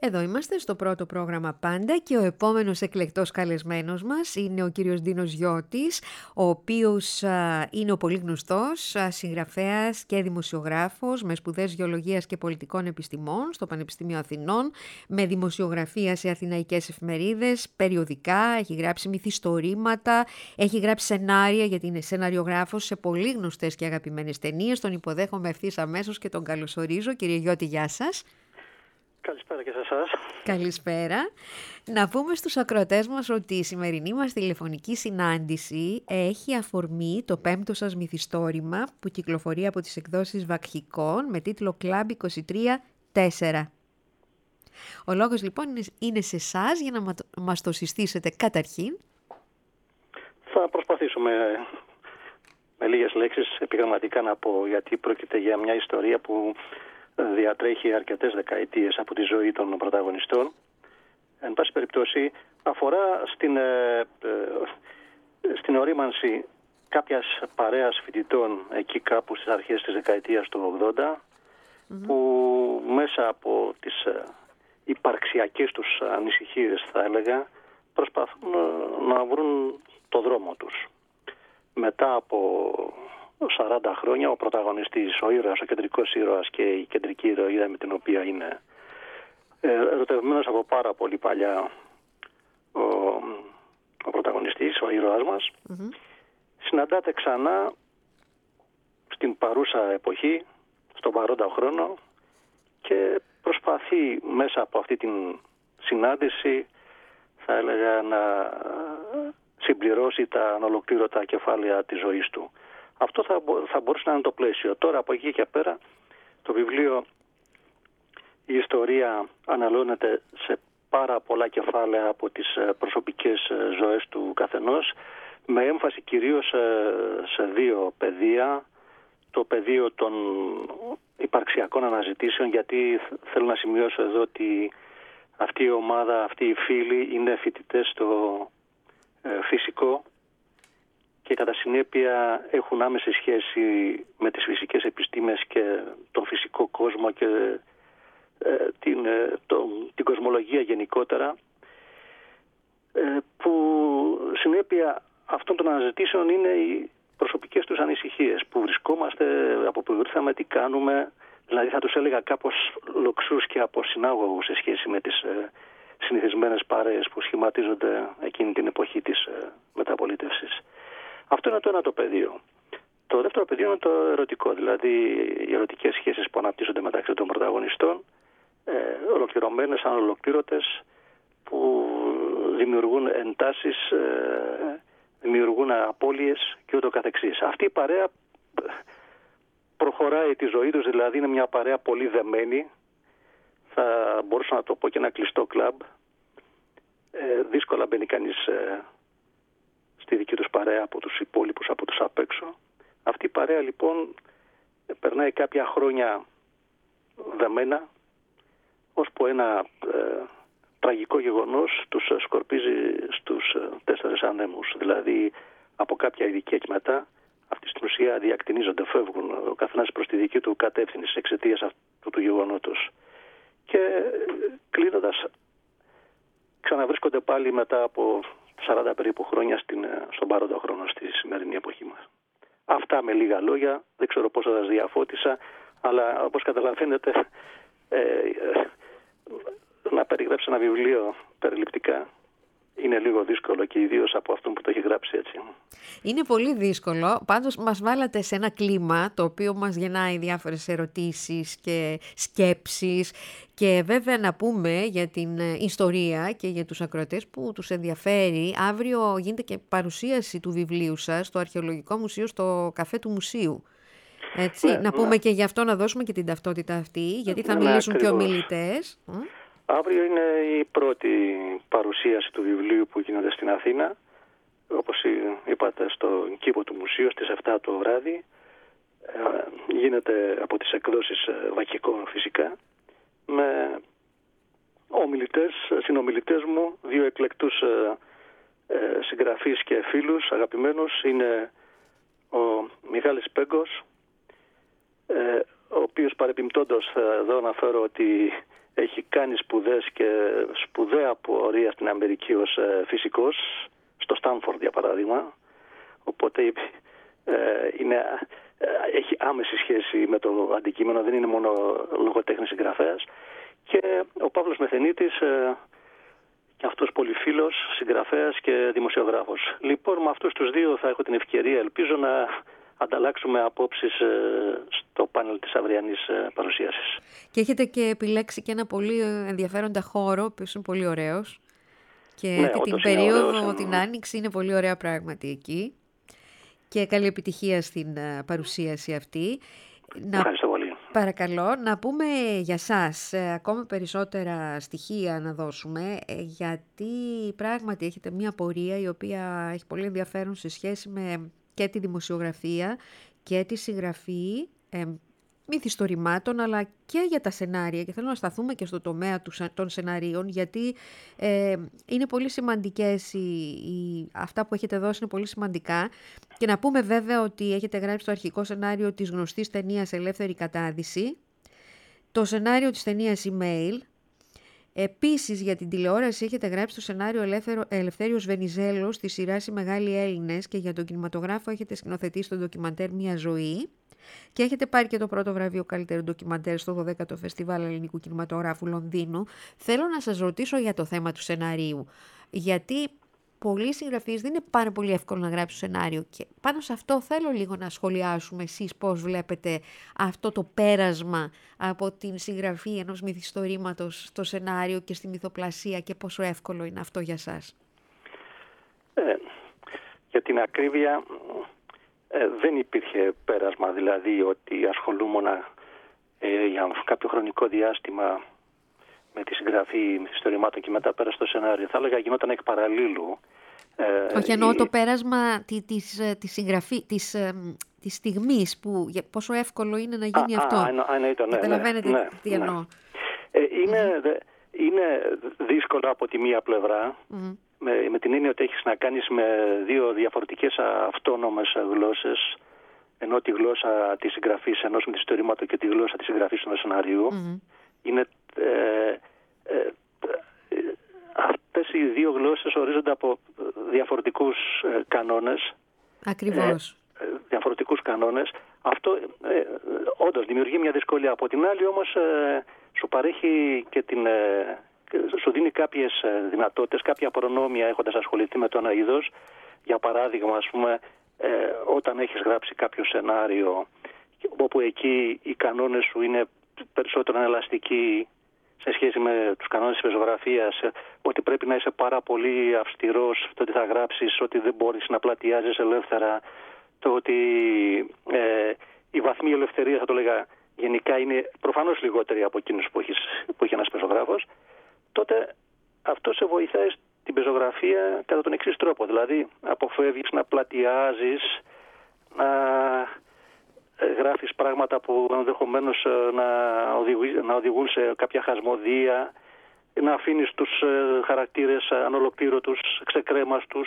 Εδώ είμαστε στο πρώτο πρόγραμμα πάντα και ο επόμενος εκλεκτός καλεσμένος μας είναι ο κύριος Ντίνος Γιώτης, ο οποίος α, είναι ο πολύ γνωστός α, συγγραφέας και δημοσιογράφος με σπουδές γεωλογίας και πολιτικών επιστημών στο Πανεπιστήμιο Αθηνών, με δημοσιογραφία σε αθηναϊκές εφημερίδες, περιοδικά, έχει γράψει μυθιστορήματα, έχει γράψει σενάρια γιατί είναι σεναριογράφος σε πολύ γνωστές και αγαπημένες ταινίες. Τον υποδέχομαι ευθύς αμέσως και τον καλωσορίζω. Κύριε Γιώτη, γεια σας. Καλησπέρα και σε εσάς. Καλησπέρα. Να πούμε στους ακροατές μας ότι η σημερινή μας τηλεφωνική συνάντηση έχει αφορμή το πέμπτο σας μυθιστόρημα που κυκλοφορεί από τις εκδόσεις Βακχικών με τίτλο Κλαμπ είκοσι τρία τέσσερα. Ο λόγος λοιπόν είναι σε εσάς για να μας το συστήσετε καταρχήν. Θα προσπαθήσουμε με λίγες λέξεις επιγραμματικά να πω, γιατί πρόκειται για μια ιστορία που διατρέχει αρκετές δεκαετίες από τη ζωή των πρωταγωνιστών. Εν πάση περιπτώσει, αφορά στην, ε, ε, στην ορίμανση κάποιας παρέας φοιτητών εκεί κάπου στις αρχές της δεκαετίας του ογδόντα, mm-hmm. που μέσα από τις ε, υπαρξιακές τους ανησυχίες, θα έλεγα, προσπαθούν να βρουν το δρόμο τους. Μετά από σαράντα χρόνια ο πρωταγωνιστής, ο ήρωας, ο κεντρικός ήρωας και η κεντρική ηρωίδα με την οποία είναι ερωτευμένος από πάρα πολύ παλιά ο, ο πρωταγωνιστής, ο ήρωας μας, mm-hmm. συναντάται ξανά στην παρούσα εποχή, στον παρόντα χρόνο και προσπαθεί μέσα από αυτή την συνάντηση, θα έλεγα, να συμπληρώσει τα ανολοκλήρωτα κεφάλαια της ζωής του. Αυτό θα, θα μπορούσε να είναι το πλαίσιο. Τώρα από εκεί και πέρα το βιβλίο, η ιστορία αναλώνεται σε πάρα πολλά κεφάλαια από τις προσωπικές ζωές του καθενός, με έμφαση κυρίως σε δύο πεδία. Το πεδίο των υπαρξιακών αναζητήσεων, γιατί θέλω να σημειώσω εδώ ότι αυτή η ομάδα, αυτοί οι φίλοι είναι φοιτητές στο φυσικό και κατά συνέπεια έχουν άμεση σχέση με τις φυσικές επιστήμες και τον φυσικό κόσμο και ε, την, ε, τον, την κοσμολογία γενικότερα, ε, που συνέπεια αυτών των αναζητήσεων είναι οι προσωπικές τους ανησυχίες, που βρισκόμαστε, από που ήρθαμε, τι κάνουμε, δηλαδή θα τους έλεγα κάπως λοξούς και αποσυνάγωγους σε σχέση με τις ε, συνηθισμένες παρέες που σχηματίζονται εκείνη την εποχή της ε, μεταπολίτευσης. Αυτό είναι το ένα το πεδίο. Το δεύτερο πεδίο είναι το ερωτικό, δηλαδή οι ερωτικές σχέσεις που αναπτύσσονται μεταξύ των πρωταγωνιστών, ε, ολοκληρωμένες, ανολοκλήρωτες, που δημιουργούν εντάσεις, ε, δημιουργούν απώλειες και ούτω καθεξής. Αυτή η παρέα προχωράει τη ζωή τους, δηλαδή είναι μια παρέα πολύ δεμένη, θα μπορούσα να το πω και ένα κλειστό κλαμπ. Ε, δύσκολα μπαίνει κανείς ε, στη δική τους παρέα από τους υπόλοιπους, από τους απ' έξω. Αυτή η παρέα λοιπόν περνάει κάποια χρόνια δεμένα, ώσπου ένα ε, τραγικό γεγονός τους σκορπίζει στους ε, τέσσερις ανέμους. Δηλαδή από κάποια ηλικία και μετά αυτοί στην ουσία διακτηνίζονται, φεύγουν ο καθένας προς τη δική του κατεύθυνση εξαιτίας αυτού του γεγονότος. Και κλείνοντας, ξαναβρίσκονται πάλι μετά από σαράντα περίπου χρόνια στην, στον παρόντα χρόνο, στη σημερινή εποχή μας. Αυτά με λίγα λόγια, δεν ξέρω πώς θα σας διαφώτισα, αλλά όπως καταλαβαίνετε, ε, ε, να περιγράψει ένα βιβλίο περιληπτικά είναι λίγο δύσκολο, και ιδίως από αυτόν που το έχει γράψει έτσι. Είναι πολύ δύσκολο, πάντως μας βάλατε σε ένα κλίμα το οποίο μας γεννάει διάφορες ερωτήσεις και σκέψεις, και βέβαια να πούμε για την ιστορία και για τους ακροατές που τους ενδιαφέρει, αύριο γίνεται και παρουσίαση του βιβλίου σας στο Αρχαιολογικό Μουσείο, στο καφέ του Μουσείου. Έτσι, ναι, να πούμε ναι. Και γι' αυτό να δώσουμε και την ταυτότητα αυτή, γιατί θα ναι, μιλήσουν ακριβώς. Και ομιλητές. Αύριο είναι η πρώτη παρουσίαση του βιβλίου που γίνεται στην Αθήνα, όπως είπατε, στον κήπο του Μουσείου στις επτά το βράδυ. Γίνεται από τις εκδόσεις Βακχικών φυσικά, με ομιλητές, συνομιλητές μου, δύο εκλεκτούς συγγραφείς και φίλους αγαπημένους. Είναι ο Μιχάλης Πέγκος, ο οποίος παρεπιπτόντως θα εδώ αναφέρω ότι έχει κάνει σπουδές και σπουδαία πορεία στην Αμερική ως φυσικός, στο Στάνφορντ για παράδειγμα. Οπότε ε, είναι, ε, έχει άμεση σχέση με το αντικείμενο, δεν είναι μόνο λογοτέχνης συγγραφέας. Και ο Παύλος Μεθενίτης, ε, και αυτός πολυφίλος, συγγραφέας και δημοσιογράφος. Λοιπόν, με αυτούς τους δύο θα έχω την ευκαιρία, ελπίζω, να ανταλλάξουμε απόψεις ε, στο πάνελ της αυριανής ε, παρουσίασης. Και έχετε και επιλέξει και ένα πολύ ενδιαφέροντα χώρο, που είναι πολύ ωραίος. Και ναι, την περίοδο, ωραίος, την Άνοιξη, είναι πολύ ωραία πράγματι εκεί. Και καλή επιτυχία στην uh, παρουσίαση αυτή. Ευχαριστώ πολύ. Παρακαλώ, να πούμε για σας ε, ακόμα περισσότερα στοιχεία να δώσουμε, ε, γιατί πράγματι έχετε μια πορεία η οποία έχει πολύ ενδιαφέρον σε σχέση με και τη δημοσιογραφία και τη συγγραφή ε, μυθιστορημάτων, αλλά και για τα σενάρια, και θέλω να σταθούμε και στο τομέα των σεναρίων, γιατί ε, είναι πολύ σημαντικές οι, οι, αυτά που έχετε δώσει είναι πολύ σημαντικά. Και να πούμε βέβαια ότι έχετε γράψει το αρχικό σενάριο της γνωστής ταινίας Ελεύθερη Κατάδυση, το σενάριο της ταινίας Email. Επίσης για την τηλεόραση έχετε γράψει το σενάριο Ελεύθερο, Ελευθέριος Βενιζέλος της σειράς Οι Μεγάλοι Έλληνες, και για τον κινηματογράφο έχετε σκηνοθετήσει το ντοκιμαντέρ Μια Ζωή. Και έχετε πάρει και το πρώτο βραβείο καλύτερο ντοκιμαντέρ στο δωδέκατο Φεστιβάλ Ελληνικού Κινηματογράφου Λονδίνου. Θέλω να σας ρωτήσω για το θέμα του σεναρίου, γιατί πολλοί συγγραφείς δεν είναι πάρα πολύ εύκολο να γράψουν σενάριο, και πάνω σε αυτό θέλω λίγο να σχολιάσουμε εσείς πώς βλέπετε αυτό το πέρασμα από την συγγραφή ενός μυθιστορήματος στο σενάριο και στη μυθοπλασία, και πόσο εύκολο είναι αυτό για σας. Ε, για την ακρίβεια, ε, δεν υπήρχε πέρασμα, δηλαδή ότι ασχολούμουν ε, για κάποιο χρονικό διάστημα με τη συγγραφή μυθιστορημάτων και μετά πέρα στο σενάριο. Θα έλεγα γινόταν εκ παραλλήλου. Ε, Όχι, εννοώ η... το πέρασμα της, της συγγραφή, της, της στιγμής, που πόσο εύκολο είναι να γίνει α, αυτό. Α, εννο, ναι, Καταλαβαίνετε ναι, τι ναι. εννοώ. Ε, είναι, mm-hmm. είναι δύσκολο από τη μία πλευρά, mm-hmm. με, με την έννοια ότι έχεις να κάνεις με δύο διαφορετικές αυτόνομες γλώσσες, ενώ τη γλώσσα της συγγραφής ενός μυθιστορήματος και τη γλώσσα της συγγραφής ενός σενάριου. Mm-hmm. Είναι... Ε, ε, αυτές οι δύο γλώσσες ορίζονται από διαφορετικούς ε, κανόνες. Ακριβώς. Ε, διαφορετικούς κανόνες. Αυτό ε, όντως δημιουργεί μια δυσκολία. Από την άλλη όμως ε, σου παρέχει και την... Ε, σου δίνει κάποιες δυνατότητες, κάποια προνόμια έχοντας ασχοληθεί με το ένα είδος. Για παράδειγμα, ας πούμε, ε, όταν έχεις γράψει κάποιο σενάριο, όπου εκεί οι κανόνες σου είναι περισσότερο ελαστικοί σε σχέση με τους κανόνες της πεζογραφίας, ότι πρέπει να είσαι πάρα πολύ αυστηρός στο ότι θα γράψεις, ότι δεν μπορείς να πλατιάζεις ελεύθερα, το ότι ε, η βαθμή ελευθερία, θα το λέγα, γενικά είναι προφανώς λιγότερη από εκείνους που, έχεις, που έχει ένας πεζογράφος, τότε αυτό σε βοηθάει στην πεζογραφία κατά τον εξής τρόπο. Δηλαδή, αποφεύγεις να πλατιάζεις, να γράφεις πράγματα που ενδεχομένως να, να οδηγούν σε κάποια χασμωδία, να αφήνεις τους χαρακτήρες ανολοκλήρωτους, ξεκρέμαστους,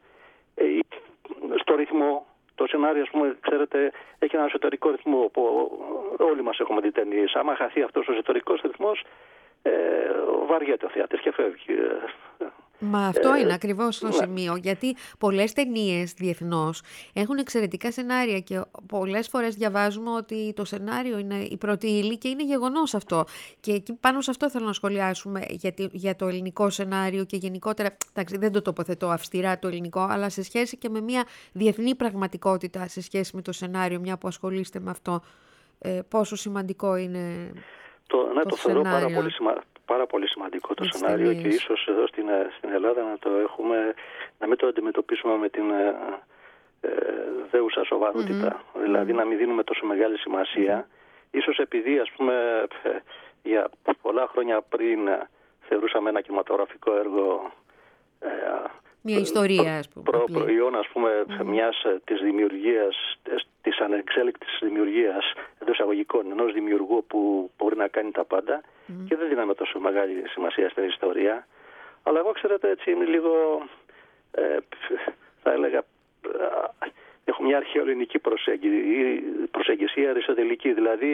στο ρυθμό. Το σενάριο, ας πούμε, ξέρετε, έχει ένα εσωτερικό ρυθμό που όλοι μας έχουμε δει ταινίες. Άμα χαθεί αυτός ο εσωτερικός ρυθμός, ε, βαριέται ο θεατής και φεύγει. Μα αυτό είναι ακριβώς το ναι. σημείο, γιατί πολλές ταινίες διεθνώς έχουν εξαιρετικά σενάρια και πολλές φορές διαβάζουμε ότι το σενάριο είναι η πρώτη ύλη και είναι γεγονός αυτό. Και εκεί πάνω σε αυτό θέλω να σχολιάσουμε για, για το ελληνικό σενάριο και γενικότερα, εντάξει, δεν το τοποθετώ αυστηρά το ελληνικό, αλλά σε σχέση και με μια διεθνή πραγματικότητα σε σχέση με το σενάριο, μια που ασχολείστε με αυτό, ε, πόσο σημαντικό είναι το, ναι, το, το σενάριο. Θεωρώ πάρα πολύ σημαντικό. Πάρα πολύ σημαντικό το σενάριο ταινίες. Και ίσως εδώ στην, στην Ελλάδα να το έχουμε, να μην το αντιμετωπίσουμε με την ε, ε, δέουσα σοβαρότητα, mm-hmm. δηλαδή να μην δίνουμε τόσο μεγάλη σημασία. Mm-hmm. Ίσως επειδή, ας πούμε, για πολλά χρόνια πριν θεωρούσαμε ένα κινηματογραφικό έργο ε, μια ιστορία, ας πούμε. Προ, προϊόν, ας πούμε, mm-hmm. μιας της δημιουργίας, της ανεξέλεκτης δημιουργίας εντός εισαγωγικών ενός δημιουργού που μπορεί να κάνει τα πάντα mm-hmm. και δεν δίναμε τόσο μεγάλη σημασία στην ιστορία. Αλλά εγώ, ξέρετε, έτσι είναι λίγο, ε, θα έλεγα, ε, έχω μια αρχαιοελληνική προσέγγιση, προσέγγιση αριστοτελική. Δηλαδή,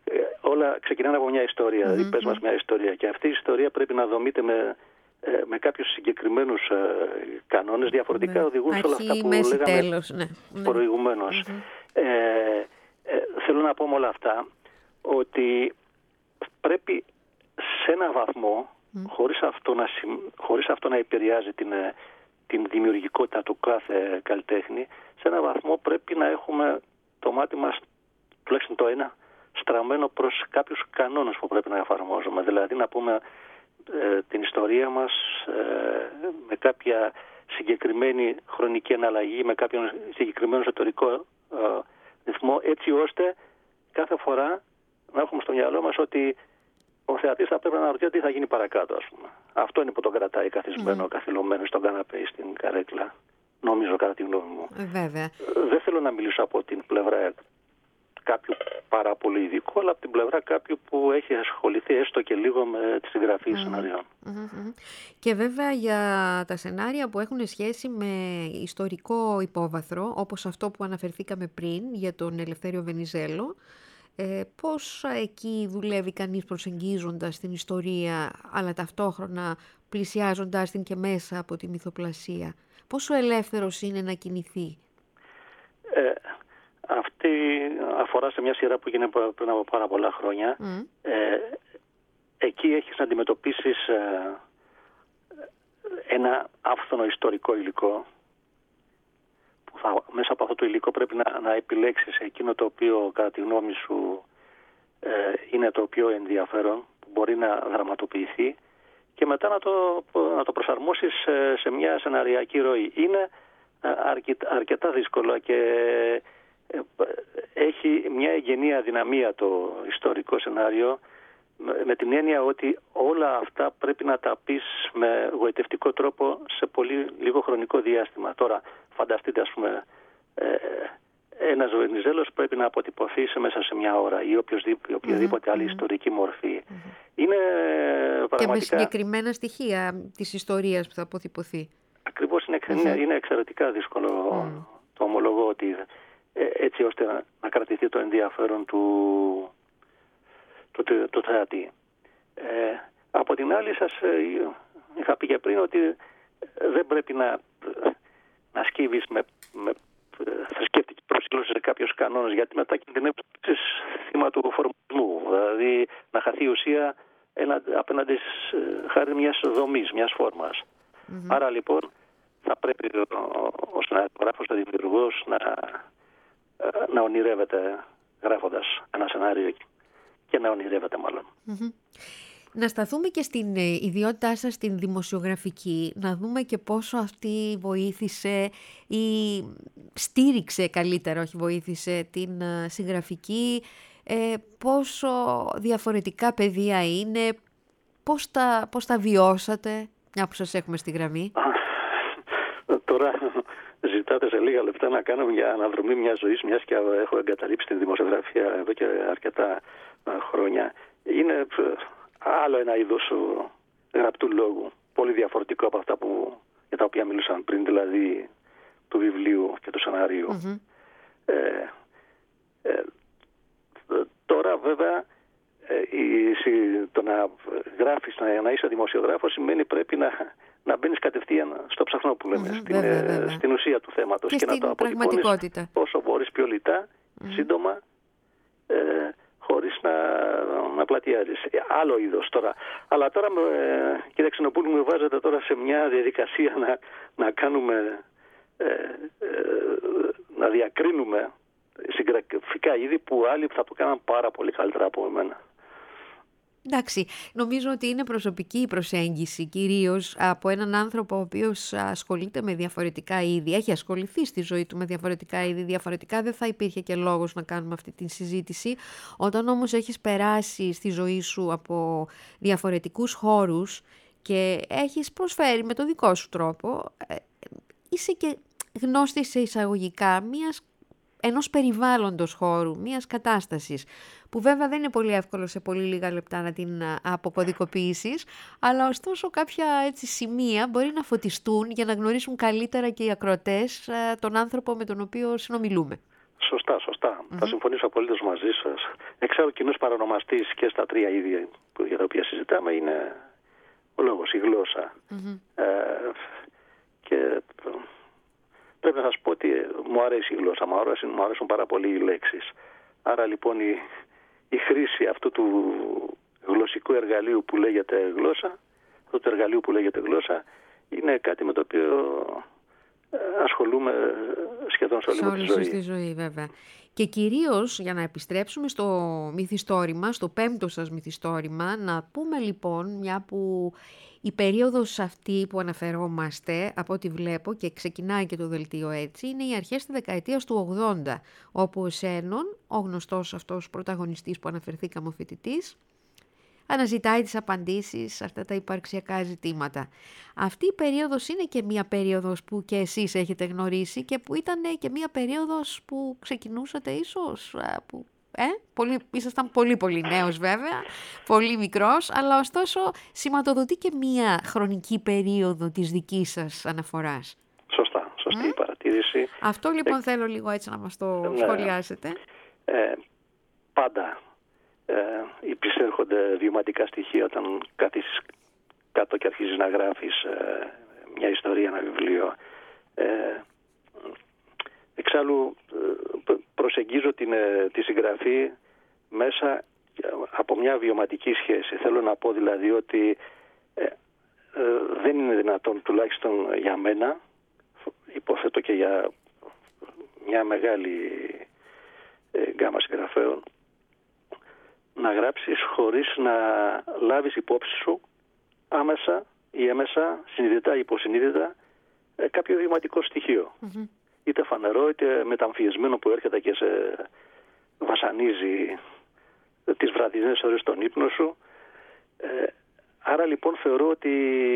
όλα ξεκινάνε από μια ιστορία. Mm-hmm. Δηλαδή, πες μας μια ιστορία. Και αυτή η ιστορία πρέπει να δομείται με, με κάποιους συγκεκριμένους κανόνες. Διαφορετικά ναι. οδηγούν σε όλα αυτά που μέση, λέγαμε τέλος, ναι. προηγουμένως. Mm-hmm. Ε, ε, θέλω να πω με όλα αυτά ότι πρέπει σε ένα βαθμό, mm. χωρίς, αυτό να, χωρίς αυτό να επηρεάζει την, την δημιουργικότητα του κάθε καλλιτέχνη, σε ένα βαθμό πρέπει να έχουμε το μάτι μας, τουλάχιστον το ένα, στραμμένο προς κάποιους κανόνες που πρέπει να εφαρμόζουμε. Δηλαδή να πούμε ε, την ιστορία μας ε, με κάποια συγκεκριμένη χρονική αναλλαγή, με κάποιον συγκεκριμένο εσωτερικό ε, ρυθμό, έτσι ώστε κάθε φορά να έχουμε στο μυαλό μας ότι ο θεατής θα πρέπει να αναρωτιέται τι θα γίνει παρακάτω, ας πούμε. Αυτό είναι που τον κρατάει καθισμένο, mm. καθυλωμένο στον καναπέ ή στην καρέκλα. Νομίζω, κατά τη γνώμη μου. Ε, βέβαια. Δεν θέλω να μιλήσω από την πλευρά κάποιου πάρα πολύ ειδικού, αλλά από την πλευρά κάποιου που έχει ασχοληθεί έστω και λίγο με τη συγγραφή mm. σενάριων. Mm-hmm. Και βέβαια για τα σενάρια που έχουν σχέση με ιστορικό υπόβαθρο, όπως αυτό που αναφερθήκαμε πριν για τον Ελευθέριο Βενιζέλο, ε, πώς εκεί δουλεύει κανείς προσεγγίζοντας την ιστορία, αλλά ταυτόχρονα πλησιάζοντας την και μέσα από τη μυθοπλασία? Πόσο ελεύθερος είναι να κινηθεί? Ε, αυτή αφορά σε μια σειρά που έγινε πριν από πάρα πολλά χρόνια. Mm. Ε, εκεί έχεις να αντιμετωπίσεις ε, ένα άφθονο ιστορικό υλικό που θα, μέσα από αυτό το υλικό πρέπει να, να επιλέξεις εκείνο το οποίο κατά τη γνώμη σου ε, είναι το πιο ενδιαφέρον, που μπορεί να δραματοποιηθεί, και μετά να το, να το προσαρμόσεις σε, σε μια σεναριακή ροή. Είναι αρκε, αρκετά δύσκολο και ε, έχει μια εγγενή αδυναμία το ιστορικό σενάριο, με, με την έννοια ότι όλα αυτά πρέπει να τα πεις με γοητευτικό τρόπο σε πολύ λίγο χρονικό διάστημα. Τώρα φανταστείτε, ας πούμε, ε, ένας Βενιζέλος πρέπει να αποτυπωθεί σε μέσα σε μια ώρα ή οποιοδήποτε, οποιαδήποτε mm-hmm. άλλη ιστορική μορφή. Mm-hmm. Είναι πραγματικά... Και με συγκεκριμένα στοιχεία της ιστορίας που θα αποτυπωθεί. Ακριβώς, είναι, mm-hmm. είναι, είναι εξαιρετικά δύσκολο. Mm. Το ομολογώ ότι ε, έτσι ώστε να, να κρατηθεί το ενδιαφέρον του, του, του, του θεατή. Ε, από την άλλη, σας ε, είχα πει και πριν ότι δεν πρέπει να, να σκύβεις με, με θρησκευτική προσήλωση σε κάποιους κανόνες, γιατί μετά κινδυνεύεις θύμα του φορμισμού. Δηλαδή να χαθεί η ουσία ένα, απέναντι χάρη μιας δομής, μιας φόρμας. Mm-hmm. Άρα λοιπόν θα πρέπει ο, ο σενάριογράφος, ο δημιουργός να, να ονειρεύεται γράφοντας ένα σενάριο και να ονειρεύεται μάλλον. Mm-hmm. Να σταθούμε και στην ιδιότητά σας στην δημοσιογραφική, να δούμε και πόσο αυτή βοήθησε ή στήριξε καλύτερα, όχι βοήθησε, την συγγραφική, ε, πόσο διαφορετικά πεδία είναι, πώς τα, πώς τα βιώσατε, μια που σας έχουμε στη γραμμή. Τώρα ζητάτε σε λίγα λεπτά να κάνω μια αναδρομή μια ζωής, μιας και έχω εγκαταλείψει την δημοσιογραφία εδώ και αρκετά χρόνια. Είναι άλλο ένα είδος γραπτού λόγου, πολύ διαφορετικό από αυτά που, για τα οποία μιλούσαν πριν, δηλαδή του βιβλίου και του σενάριου. Mm-hmm. Ε, ε, τώρα βέβαια ε, η, το να γράφεις, να, να είσαι δημοσιογράφος σημαίνει πρέπει να, να μπαίνεις κατευθείαν στο ψαχνό που λέμε, mm-hmm, στην, βέβαια, βέβαια. στην ουσία του θέματος και, και να το αποτυπώνεις όσο μπορείς πιο λιτά, mm-hmm. σύντομα, ε, χωρίς να, να πλατιάζεις. Άλλο είδος τώρα. Αλλά τώρα, ε, κύριε Ξενοπούλου, με βάζετε τώρα σε μια διαδικασία να, να κάνουμε, ε, ε, να διακρίνουμε συγγραφικά είδη που άλλοι θα το κάναν πάρα πολύ καλύτερα από εμένα. Εντάξει, νομίζω ότι είναι προσωπική η προσέγγιση, κυρίως από έναν άνθρωπο ο οποίος ασχολείται με διαφορετικά είδη, έχει ασχοληθεί στη ζωή του με διαφορετικά είδη, διαφορετικά δεν θα υπήρχε και λόγος να κάνουμε αυτή τη συζήτηση. Όταν όμως έχεις περάσει στη ζωή σου από διαφορετικούς χώρους και έχεις προσφέρει με το δικό σου τρόπο, είσαι και γνώστης σε εισαγωγικά μιας ενός περιβάλλοντος χώρου, μιας κατάστασης, που βέβαια δεν είναι πολύ εύκολο σε πολύ λίγα λεπτά να την αποκωδικοποιήσεις, αλλά ωστόσο κάποια έτσι σημεία μπορεί να φωτιστούν για να γνωρίσουν καλύτερα και οι ακροατές τον άνθρωπο με τον οποίο συνομιλούμε. Σωστά, σωστά. Mm-hmm. Θα συμφωνήσω απολύτως μαζί σας. Εξάλλου κοινός παρονομαστής και στα τρία είδη για τα οποία συζητάμε είναι ο λόγος, η γλώσσα. Mm-hmm. Ε, και πρέπει να σας πω ότι μου αρέσει η γλώσσα, μου αρέσουν, μου αρέσουν πάρα πολύ οι λέξεις. Άρα λοιπόν η, η χρήση αυτού του γλωσσικού εργαλείου που λέγεται γλώσσα, αυτού του εργαλείου που λέγεται γλώσσα, είναι κάτι με το οποίο ασχολούμαι σχεδόν σε όλη μου τη ζωή. Στη ζωή, βέβαια. Και κυρίως, για να επιστρέψουμε στο μυθιστόρημα, στο πέμπτο σας μυθιστόρημα, να πούμε λοιπόν, μια που η περίοδος αυτή που αναφερόμαστε, από ό,τι βλέπω και ξεκινάει και το δελτίο έτσι, είναι οι αρχές της δεκαετίας του ογδόντα, όπου ο Σένον, ο γνωστός αυτός πρωταγωνιστής που αναφερθήκαμε ο φοιτητής, αναζητάει τις απαντήσεις σε αυτά τα υπαρξιακά ζητήματα. Αυτή η περίοδος είναι και μία περίοδος που και εσείς έχετε γνωρίσει και που ήταν και μία περίοδος που ξεκινούσατε ίσως, που, ε, πολύ, ήσασταν πολύ πολύ νέος βέβαια, πολύ μικρός, αλλά ωστόσο σηματοδοτεί και μία χρονική περίοδο της δικής σας αναφοράς. Σωστά, σωστή η παρατήρηση. Αυτό λοιπόν ε, θέλω λίγο έτσι να μας το ναι. σχολιάσετε. Ε, πάντα ε, υπησέρχονται βιωματικά στοιχεία όταν κάθισεις κάτω και αρχίζεις να γράφεις ε, μια ιστορία, ένα βιβλίο. Ε, εξάλλου ε, προσεγγίζω την, ε, τη συγγραφή μέσα από μια βιωματική σχέση. Θέλω να πω δηλαδή ότι ε, ε, δεν είναι δυνατόν, τουλάχιστον για μένα, υποθέτω και για μια μεγάλη ε, γκάμα συγγραφέων, να γράψεις χωρίς να λάβεις υπόψη σου άμεσα ή έμεσα, συνειδητά ή υποσυνείδητα, ε, κάποιο βιωματικό στοιχείο. Mm-hmm. Είτε φανερό είτε μεταμφιεσμένο που έρχεται και σε βασανίζει τις βραδινές ώρες στον ύπνο σου. Ε, άρα λοιπόν θεωρώ ότι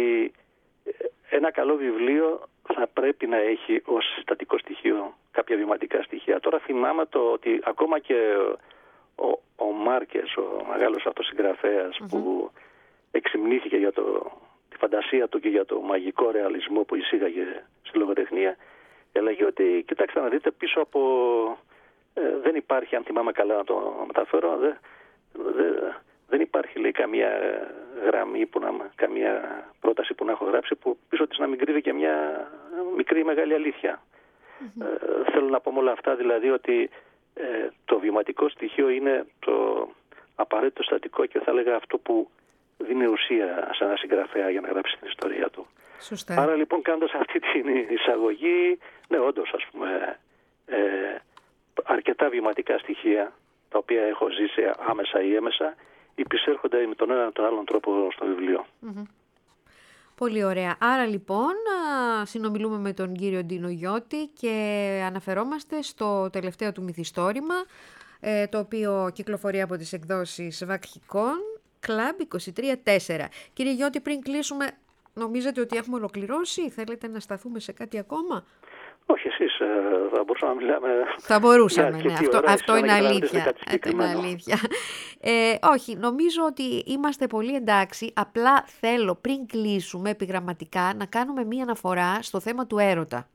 ένα καλό βιβλίο θα πρέπει να έχει ως συστατικό στοιχείο κάποια βιωματικά στοιχεία. Τώρα θυμάμαι το ότι ακόμα και ο, ο Μάρκες, ο μεγάλος αυτός συγγραφέας mm-hmm. που εξυμνήθηκε για το, τη φαντασία του και για το μαγικό ρεαλισμό που εισήγαγε στη λογοτεχνία, έλεγε ότι κοιτάξτε να δείτε πίσω από ε, δεν υπάρχει, αν θυμάμαι καλά να το μεταφέρω, δε, δε, δεν υπάρχει λέει καμία γραμμή, που να, καμία πρόταση που να έχω γράψει που πίσω της να μην κρύβει και μια μικρή ή μεγάλη αλήθεια. Mm-hmm. Ε, θέλω να πω με όλα αυτά δηλαδή ότι ε, το βιωματικό στοιχείο είναι το απαραίτητο στατικό και θα έλεγα αυτό που δίνει ουσία σε ένα συγγραφέα για να γράψει την ιστορία του. Σωστά. Άρα λοιπόν κάνοντας αυτή την εισαγωγή, ναι όντως ας πούμε ε, αρκετά βιωματικά στοιχεία τα οποία έχω ζήσει άμεσα ή έμεσα υπησέρχονται με τον ένα τον άλλον τρόπο στο βιβλίο. Mm-hmm. Πολύ ωραία. Άρα λοιπόν συνομιλούμε με τον κύριο Ντίνο Γιώτη και αναφερόμαστε στο τελευταίο του μυθιστόρημα, το οποίο κυκλοφορεί από τις εκδόσεις Βακχικών, Κλαμπ είκοσι τρία τέσσερα. Κύριε Γιώτη, πριν κλείσουμε, νομίζετε ότι έχουμε ολοκληρώσει? Θέλετε να σταθούμε σε κάτι ακόμα? Όχι, εσείς θα μπορούσαμε να μιλάμε. Θα μπορούσαμε, ναι. Αυτό, αυτό είναι αλήθεια. Αυτό είναι αλήθεια. Ε, όχι, νομίζω ότι είμαστε πολύ εντάξει. Απλά θέλω πριν κλείσουμε επιγραμματικά να κάνουμε μία αναφορά στο θέμα του έρωτα.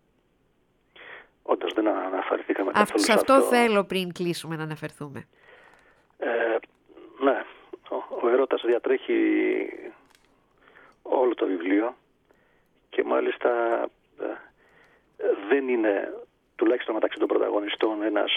Όντως δεν αναφερθήκαμε καθόλου σε αυτό. Σε αυτό θέλω πριν κλείσουμε να αναφερθούμε. Ε, ναι, ο, ο έρωτας διατρέχει όλο το βιβλίο και μάλιστα δεν είναι, τουλάχιστον μεταξύ των πρωταγωνιστών, ένας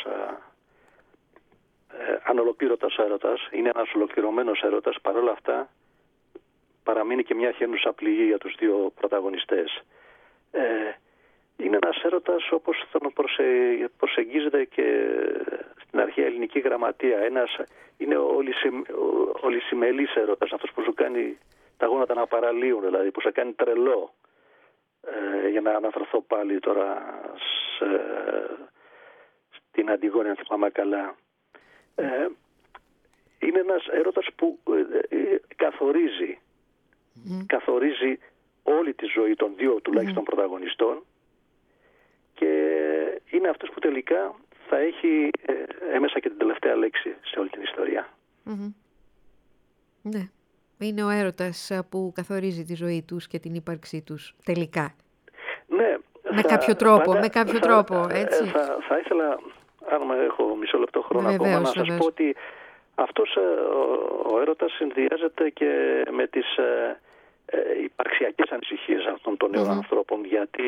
ε, ανολοκλήρωτος έρωτας. Είναι ένας ολοκληρωμένος έρωτας. Παρ' όλα αυτά παραμείνει και μια χαίνουσα πληγή για τους δύο πρωταγωνιστές. Ε, είναι ένας έρωτας όπως τον προσε, προσεγγίζεται και στην αρχαία ελληνική γραμματεία. Ένας, είναι ο λυσιμελής έρωτας, αυτός που σου κάνει τα γόνατα να παραλύουν, δηλαδή που σε κάνει τρελό. Ε, για να αναφερθώ πάλι τώρα σε, στην Αντιγόνη, αν θυμάμαι καλά. Ε, είναι ένας έρωτας που ε, ε, καθορίζει, mm. καθορίζει όλη τη ζωή των δύο τουλάχιστον mm. πρωταγωνιστών και είναι αυτός που τελικά θα έχει ε, έμεσα και την τελευταία λέξη σε όλη την ιστορία. Mm-hmm. Ναι. Είναι ο έρωτας που καθορίζει τη ζωή τους και την ύπαρξή τους τελικά. Ναι. Με θα, κάποιο τρόπο, θα, με κάποιο θα, τρόπο, έτσι. Θα, θα ήθελα αν έχω μισό λεπτό χρόνο βεβαίως, ακόμα, να σας βεβαίως. πω ότι αυτός ο, ο έρωτας συνδυάζεται και με τις ε, ε, υπαρξιακές ανησυχίες αυτών των νέων mm-hmm. ανθρώπων, γιατί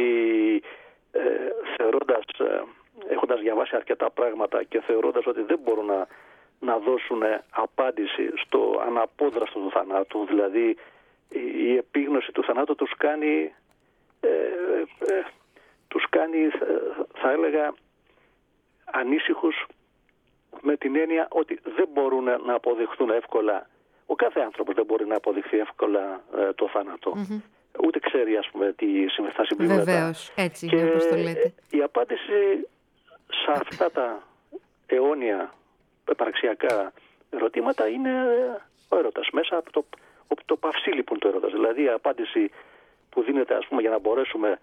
ε, θεωρώντας, ε, έχοντας διαβάσει αρκετά πράγματα και θεωρώντας ότι δεν μπορούν να, να δώσουν απάντηση στο αναπόδραστο του θανάτου, δηλαδή η, η επίγνωση του θανάτου τους κάνει, ε, ε, τους κάνει ε, θα έλεγα ανήσυχους, με την έννοια ότι δεν μπορούν να αποδειχθούν εύκολα. Ο κάθε άνθρωπος δεν μπορεί να αποδειχθεί εύκολα ε, το θάνατο. Mm-hmm. Ούτε ξέρει, ας πούμε, τι θα συμβεί μετά. Βεβαίως, έτσι είναι όπως το λέτε. Η απάντηση σε αυτά τα αιώνια επαρξιακά ερωτήματα είναι ο έρωτας. Μέσα από το, από το παυσί λοιπόν του έρωτας. Δηλαδή η απάντηση που δίνεται, ας πούμε, για να μπορέσουμε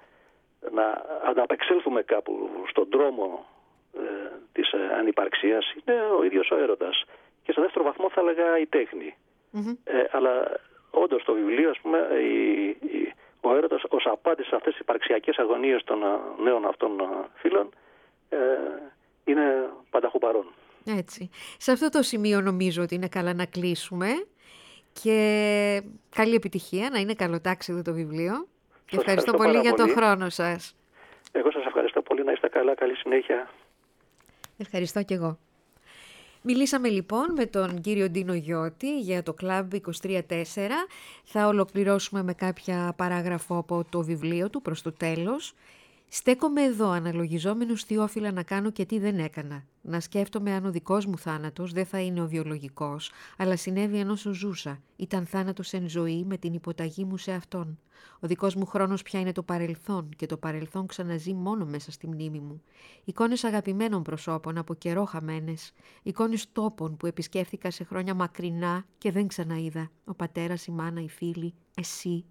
να ανταπεξέλθουμε κάπου στον δρόμο ε, της ε, ανυπαρξίας, είναι ο ίδιος ο έρωτας. Και σε δεύτερο βαθμό θα έλεγα η τέχνη. Mm-hmm. Ε, αλλά όντως το βιβλίο, ας πούμε, η, η, ο έρωτας ως απάντηση σε αυτές τις υπαρξιακές αγωνίες των uh, νέων αυτών uh, φίλων ε, είναι πανταχού παρόν. Έτσι. Σε αυτό το σημείο νομίζω ότι είναι καλά να κλείσουμε και καλή επιτυχία, να είναι καλοτάξιδο το βιβλίο. Και ευχαριστώ, ευχαριστώ πολύ για πολύ. τον χρόνο σας. Εγώ σας ευχαριστώ πολύ, να είστε καλά, καλή συνέχεια. Ευχαριστώ και εγώ. Μιλήσαμε λοιπόν με τον κύριο Ντίνο Γιώτη για το Club είκοσι τρία τέσσερα. Θα ολοκληρώσουμε με κάποια παράγραφο από το βιβλίο του προς το τέλος. Στέκομαι εδώ αναλογιζόμενος τι όφιλα να κάνω και τι δεν έκανα. Να σκέφτομαι αν ο δικός μου θάνατος δεν θα είναι ο βιολογικός, αλλά συνέβη ενώ ζούσα. Ήταν θάνατος εν ζωή με την υποταγή μου σε αυτόν. Ο δικός μου χρόνος πια είναι το παρελθόν και το παρελθόν ξαναζεί μόνο μέσα στη μνήμη μου. Εικόνες αγαπημένων προσώπων από καιρό χαμένες. Εικόνες τόπων που επισκέφθηκα σε χρόνια μακρινά και δεν ξαναείδα. Ο πατέρας, η μάνα, οι φίλοι, εσύ.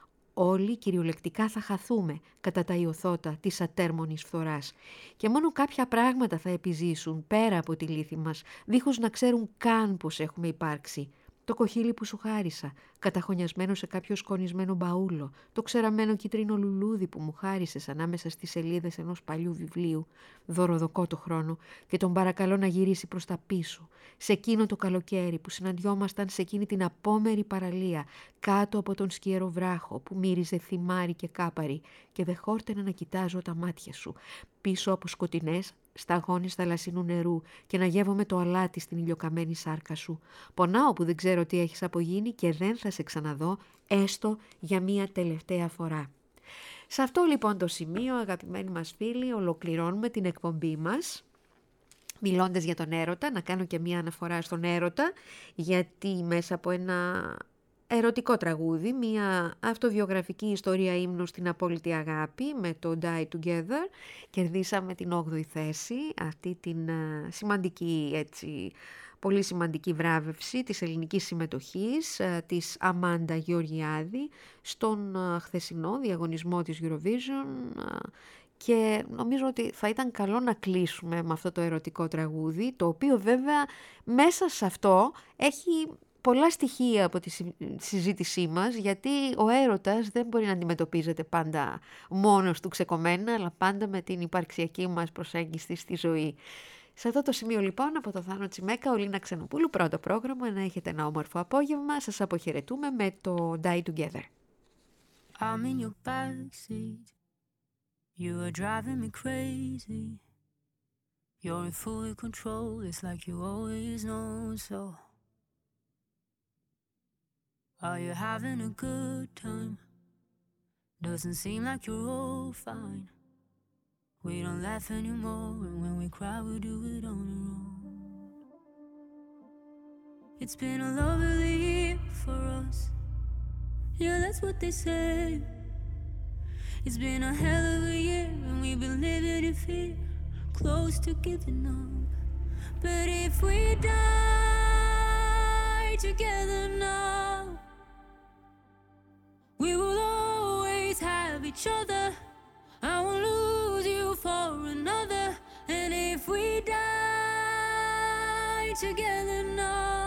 Όλοι κυριολεκτικά θα χαθούμε κατά τα ιωθώτα της ατέρμονης φθοράς και μόνο κάποια πράγματα θα επιζήσουν πέρα από τη λύθη μας, δίχως να ξέρουν καν πως έχουμε υπάρξει. Το κοχύλι που σου χάρισα, καταχωνιασμένο σε κάποιο σκονισμένο μπαούλο, το ξεραμένο κίτρινο λουλούδι που μου χάρισες ανάμεσα στις σελίδες ενός παλιού βιβλίου, δωροδοκό το χρόνο και τον παρακαλώ να γυρίσει προς τα πίσω, σε εκείνο το καλοκαίρι που συναντιόμασταν σε εκείνη την απόμερη παραλία, κάτω από τον σκιερό βράχο που μύριζε θυμάρι και κάπαρι και δε χόρτενα να κοιτάζω τα μάτια σου, πίσω από σκοτεινές σταγόνες θαλασσινού νερού και να γεύομαι το αλάτι στην ηλιοκαμένη σάρκα σου. Πονάω που δεν ξέρω τι έχεις απογίνει και δεν θα σε ξαναδώ, έστω για μία τελευταία φορά. Σε αυτό λοιπόν το σημείο, αγαπημένοι μας φίλοι, ολοκληρώνουμε την εκπομπή μας. Μιλώντας για τον έρωτα, να κάνω και μία αναφορά στον έρωτα, γιατί μέσα από ένα ερωτικό τραγούδι, μια αυτοβιογραφική ιστορία ύμνου στην απόλυτη αγάπη με το Die Together, κερδίσαμε την όγδοη θέση, αυτή την uh, σημαντική, έτσι, πολύ σημαντική βράβευση της ελληνικής συμμετοχής uh, της Αμάντα Γεωργιάδη στον uh, χθεσινό διαγωνισμό της Eurovision uh, και νομίζω ότι θα ήταν καλό να κλείσουμε με αυτό το ερωτικό τραγούδι, το οποίο βέβαια μέσα σε αυτό έχει πολλά στοιχεία από τη συζήτησή μας, γιατί ο έρωτας δεν μπορεί να αντιμετωπίζεται πάντα μόνος του ξεκομμένα, αλλά πάντα με την υπαρξιακή μας προσέγγιση στη ζωή. Σε αυτό το σημείο λοιπόν, από το Θάνο Τσιμέκα, Ολίνα Ξενοπούλου, πρώτο πρόγραμμα, να έχετε ένα όμορφο απόγευμα. Σας αποχαιρετούμε με το Die Together. I'm in your backseat. You are driving me crazy. You're in full control. It's like you always know so. Are you having a good time? Doesn't seem like you're all fine. We don't laugh anymore, and when we cry, we do it on our own. It's been a lovely year for us. Yeah, that's what they say. It's been a hell of a year, and we've been living in fear, close to giving up. But if we die together now, we will always have each other. I won't lose you for another. And if we die together now,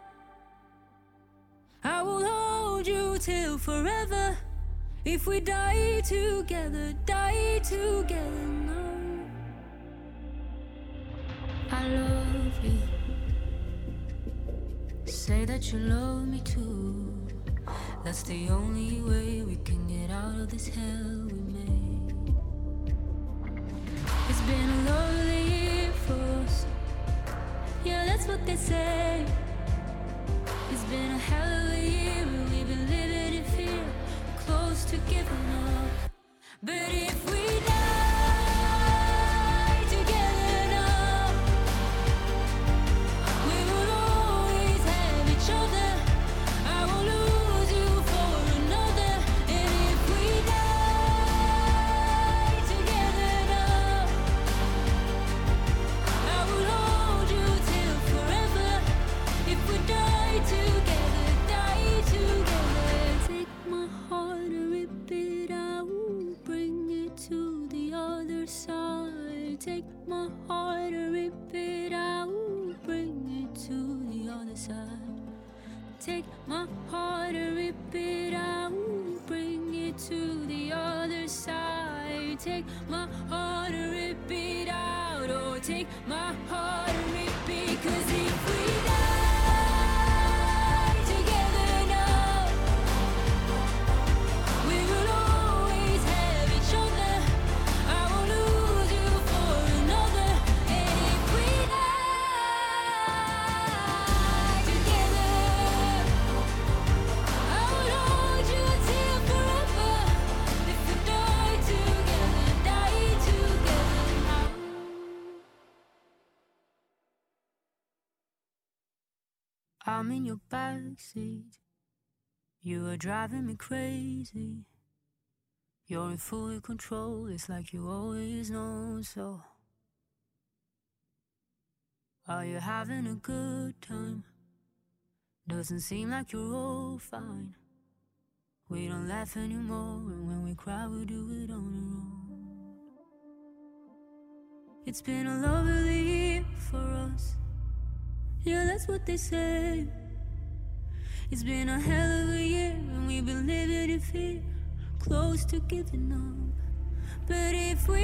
I will hold you till forever. If we die together, die together now. I love you. Say that you love me too. That's the only way we can get out of this hell we made. It's been a lovely year for us. Yeah, that's what they say. It's been a hell of a year and we've been living in fear, close to giving up. But if we die together now, we will always have each other. I won't lose you for another. And if we die together now, I will hold you till forever. If we die together, die together. Take my heart and rip it out, bring it to the other side. Take my heart and rip it out, bring it to the other side. Take my heart and rip it out, bring it to the other side. Take my heart and rip it out, oh, take my heart and rip it. 'Cause if we die together now, we will always have each other. I won't lose you for another. And if we die together, I will hold you till forever. If we die together, die together now. I'm in your backseat. You are driving me crazy. You're in full control. It's like you always know so. Are you having a good time? Doesn't seem like you're all fine. We don't laugh anymore, and when we cry, we do it on our own. It's been a lovely year for us. Yeah, that's what they say. It's been a hell of a year, and we've been living in fear, close to giving up. But if we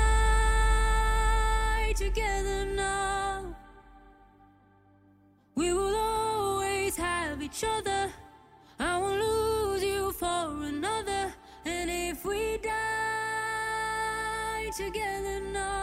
die together now, we will always have each other. I won't lose you for another. And if we die together now,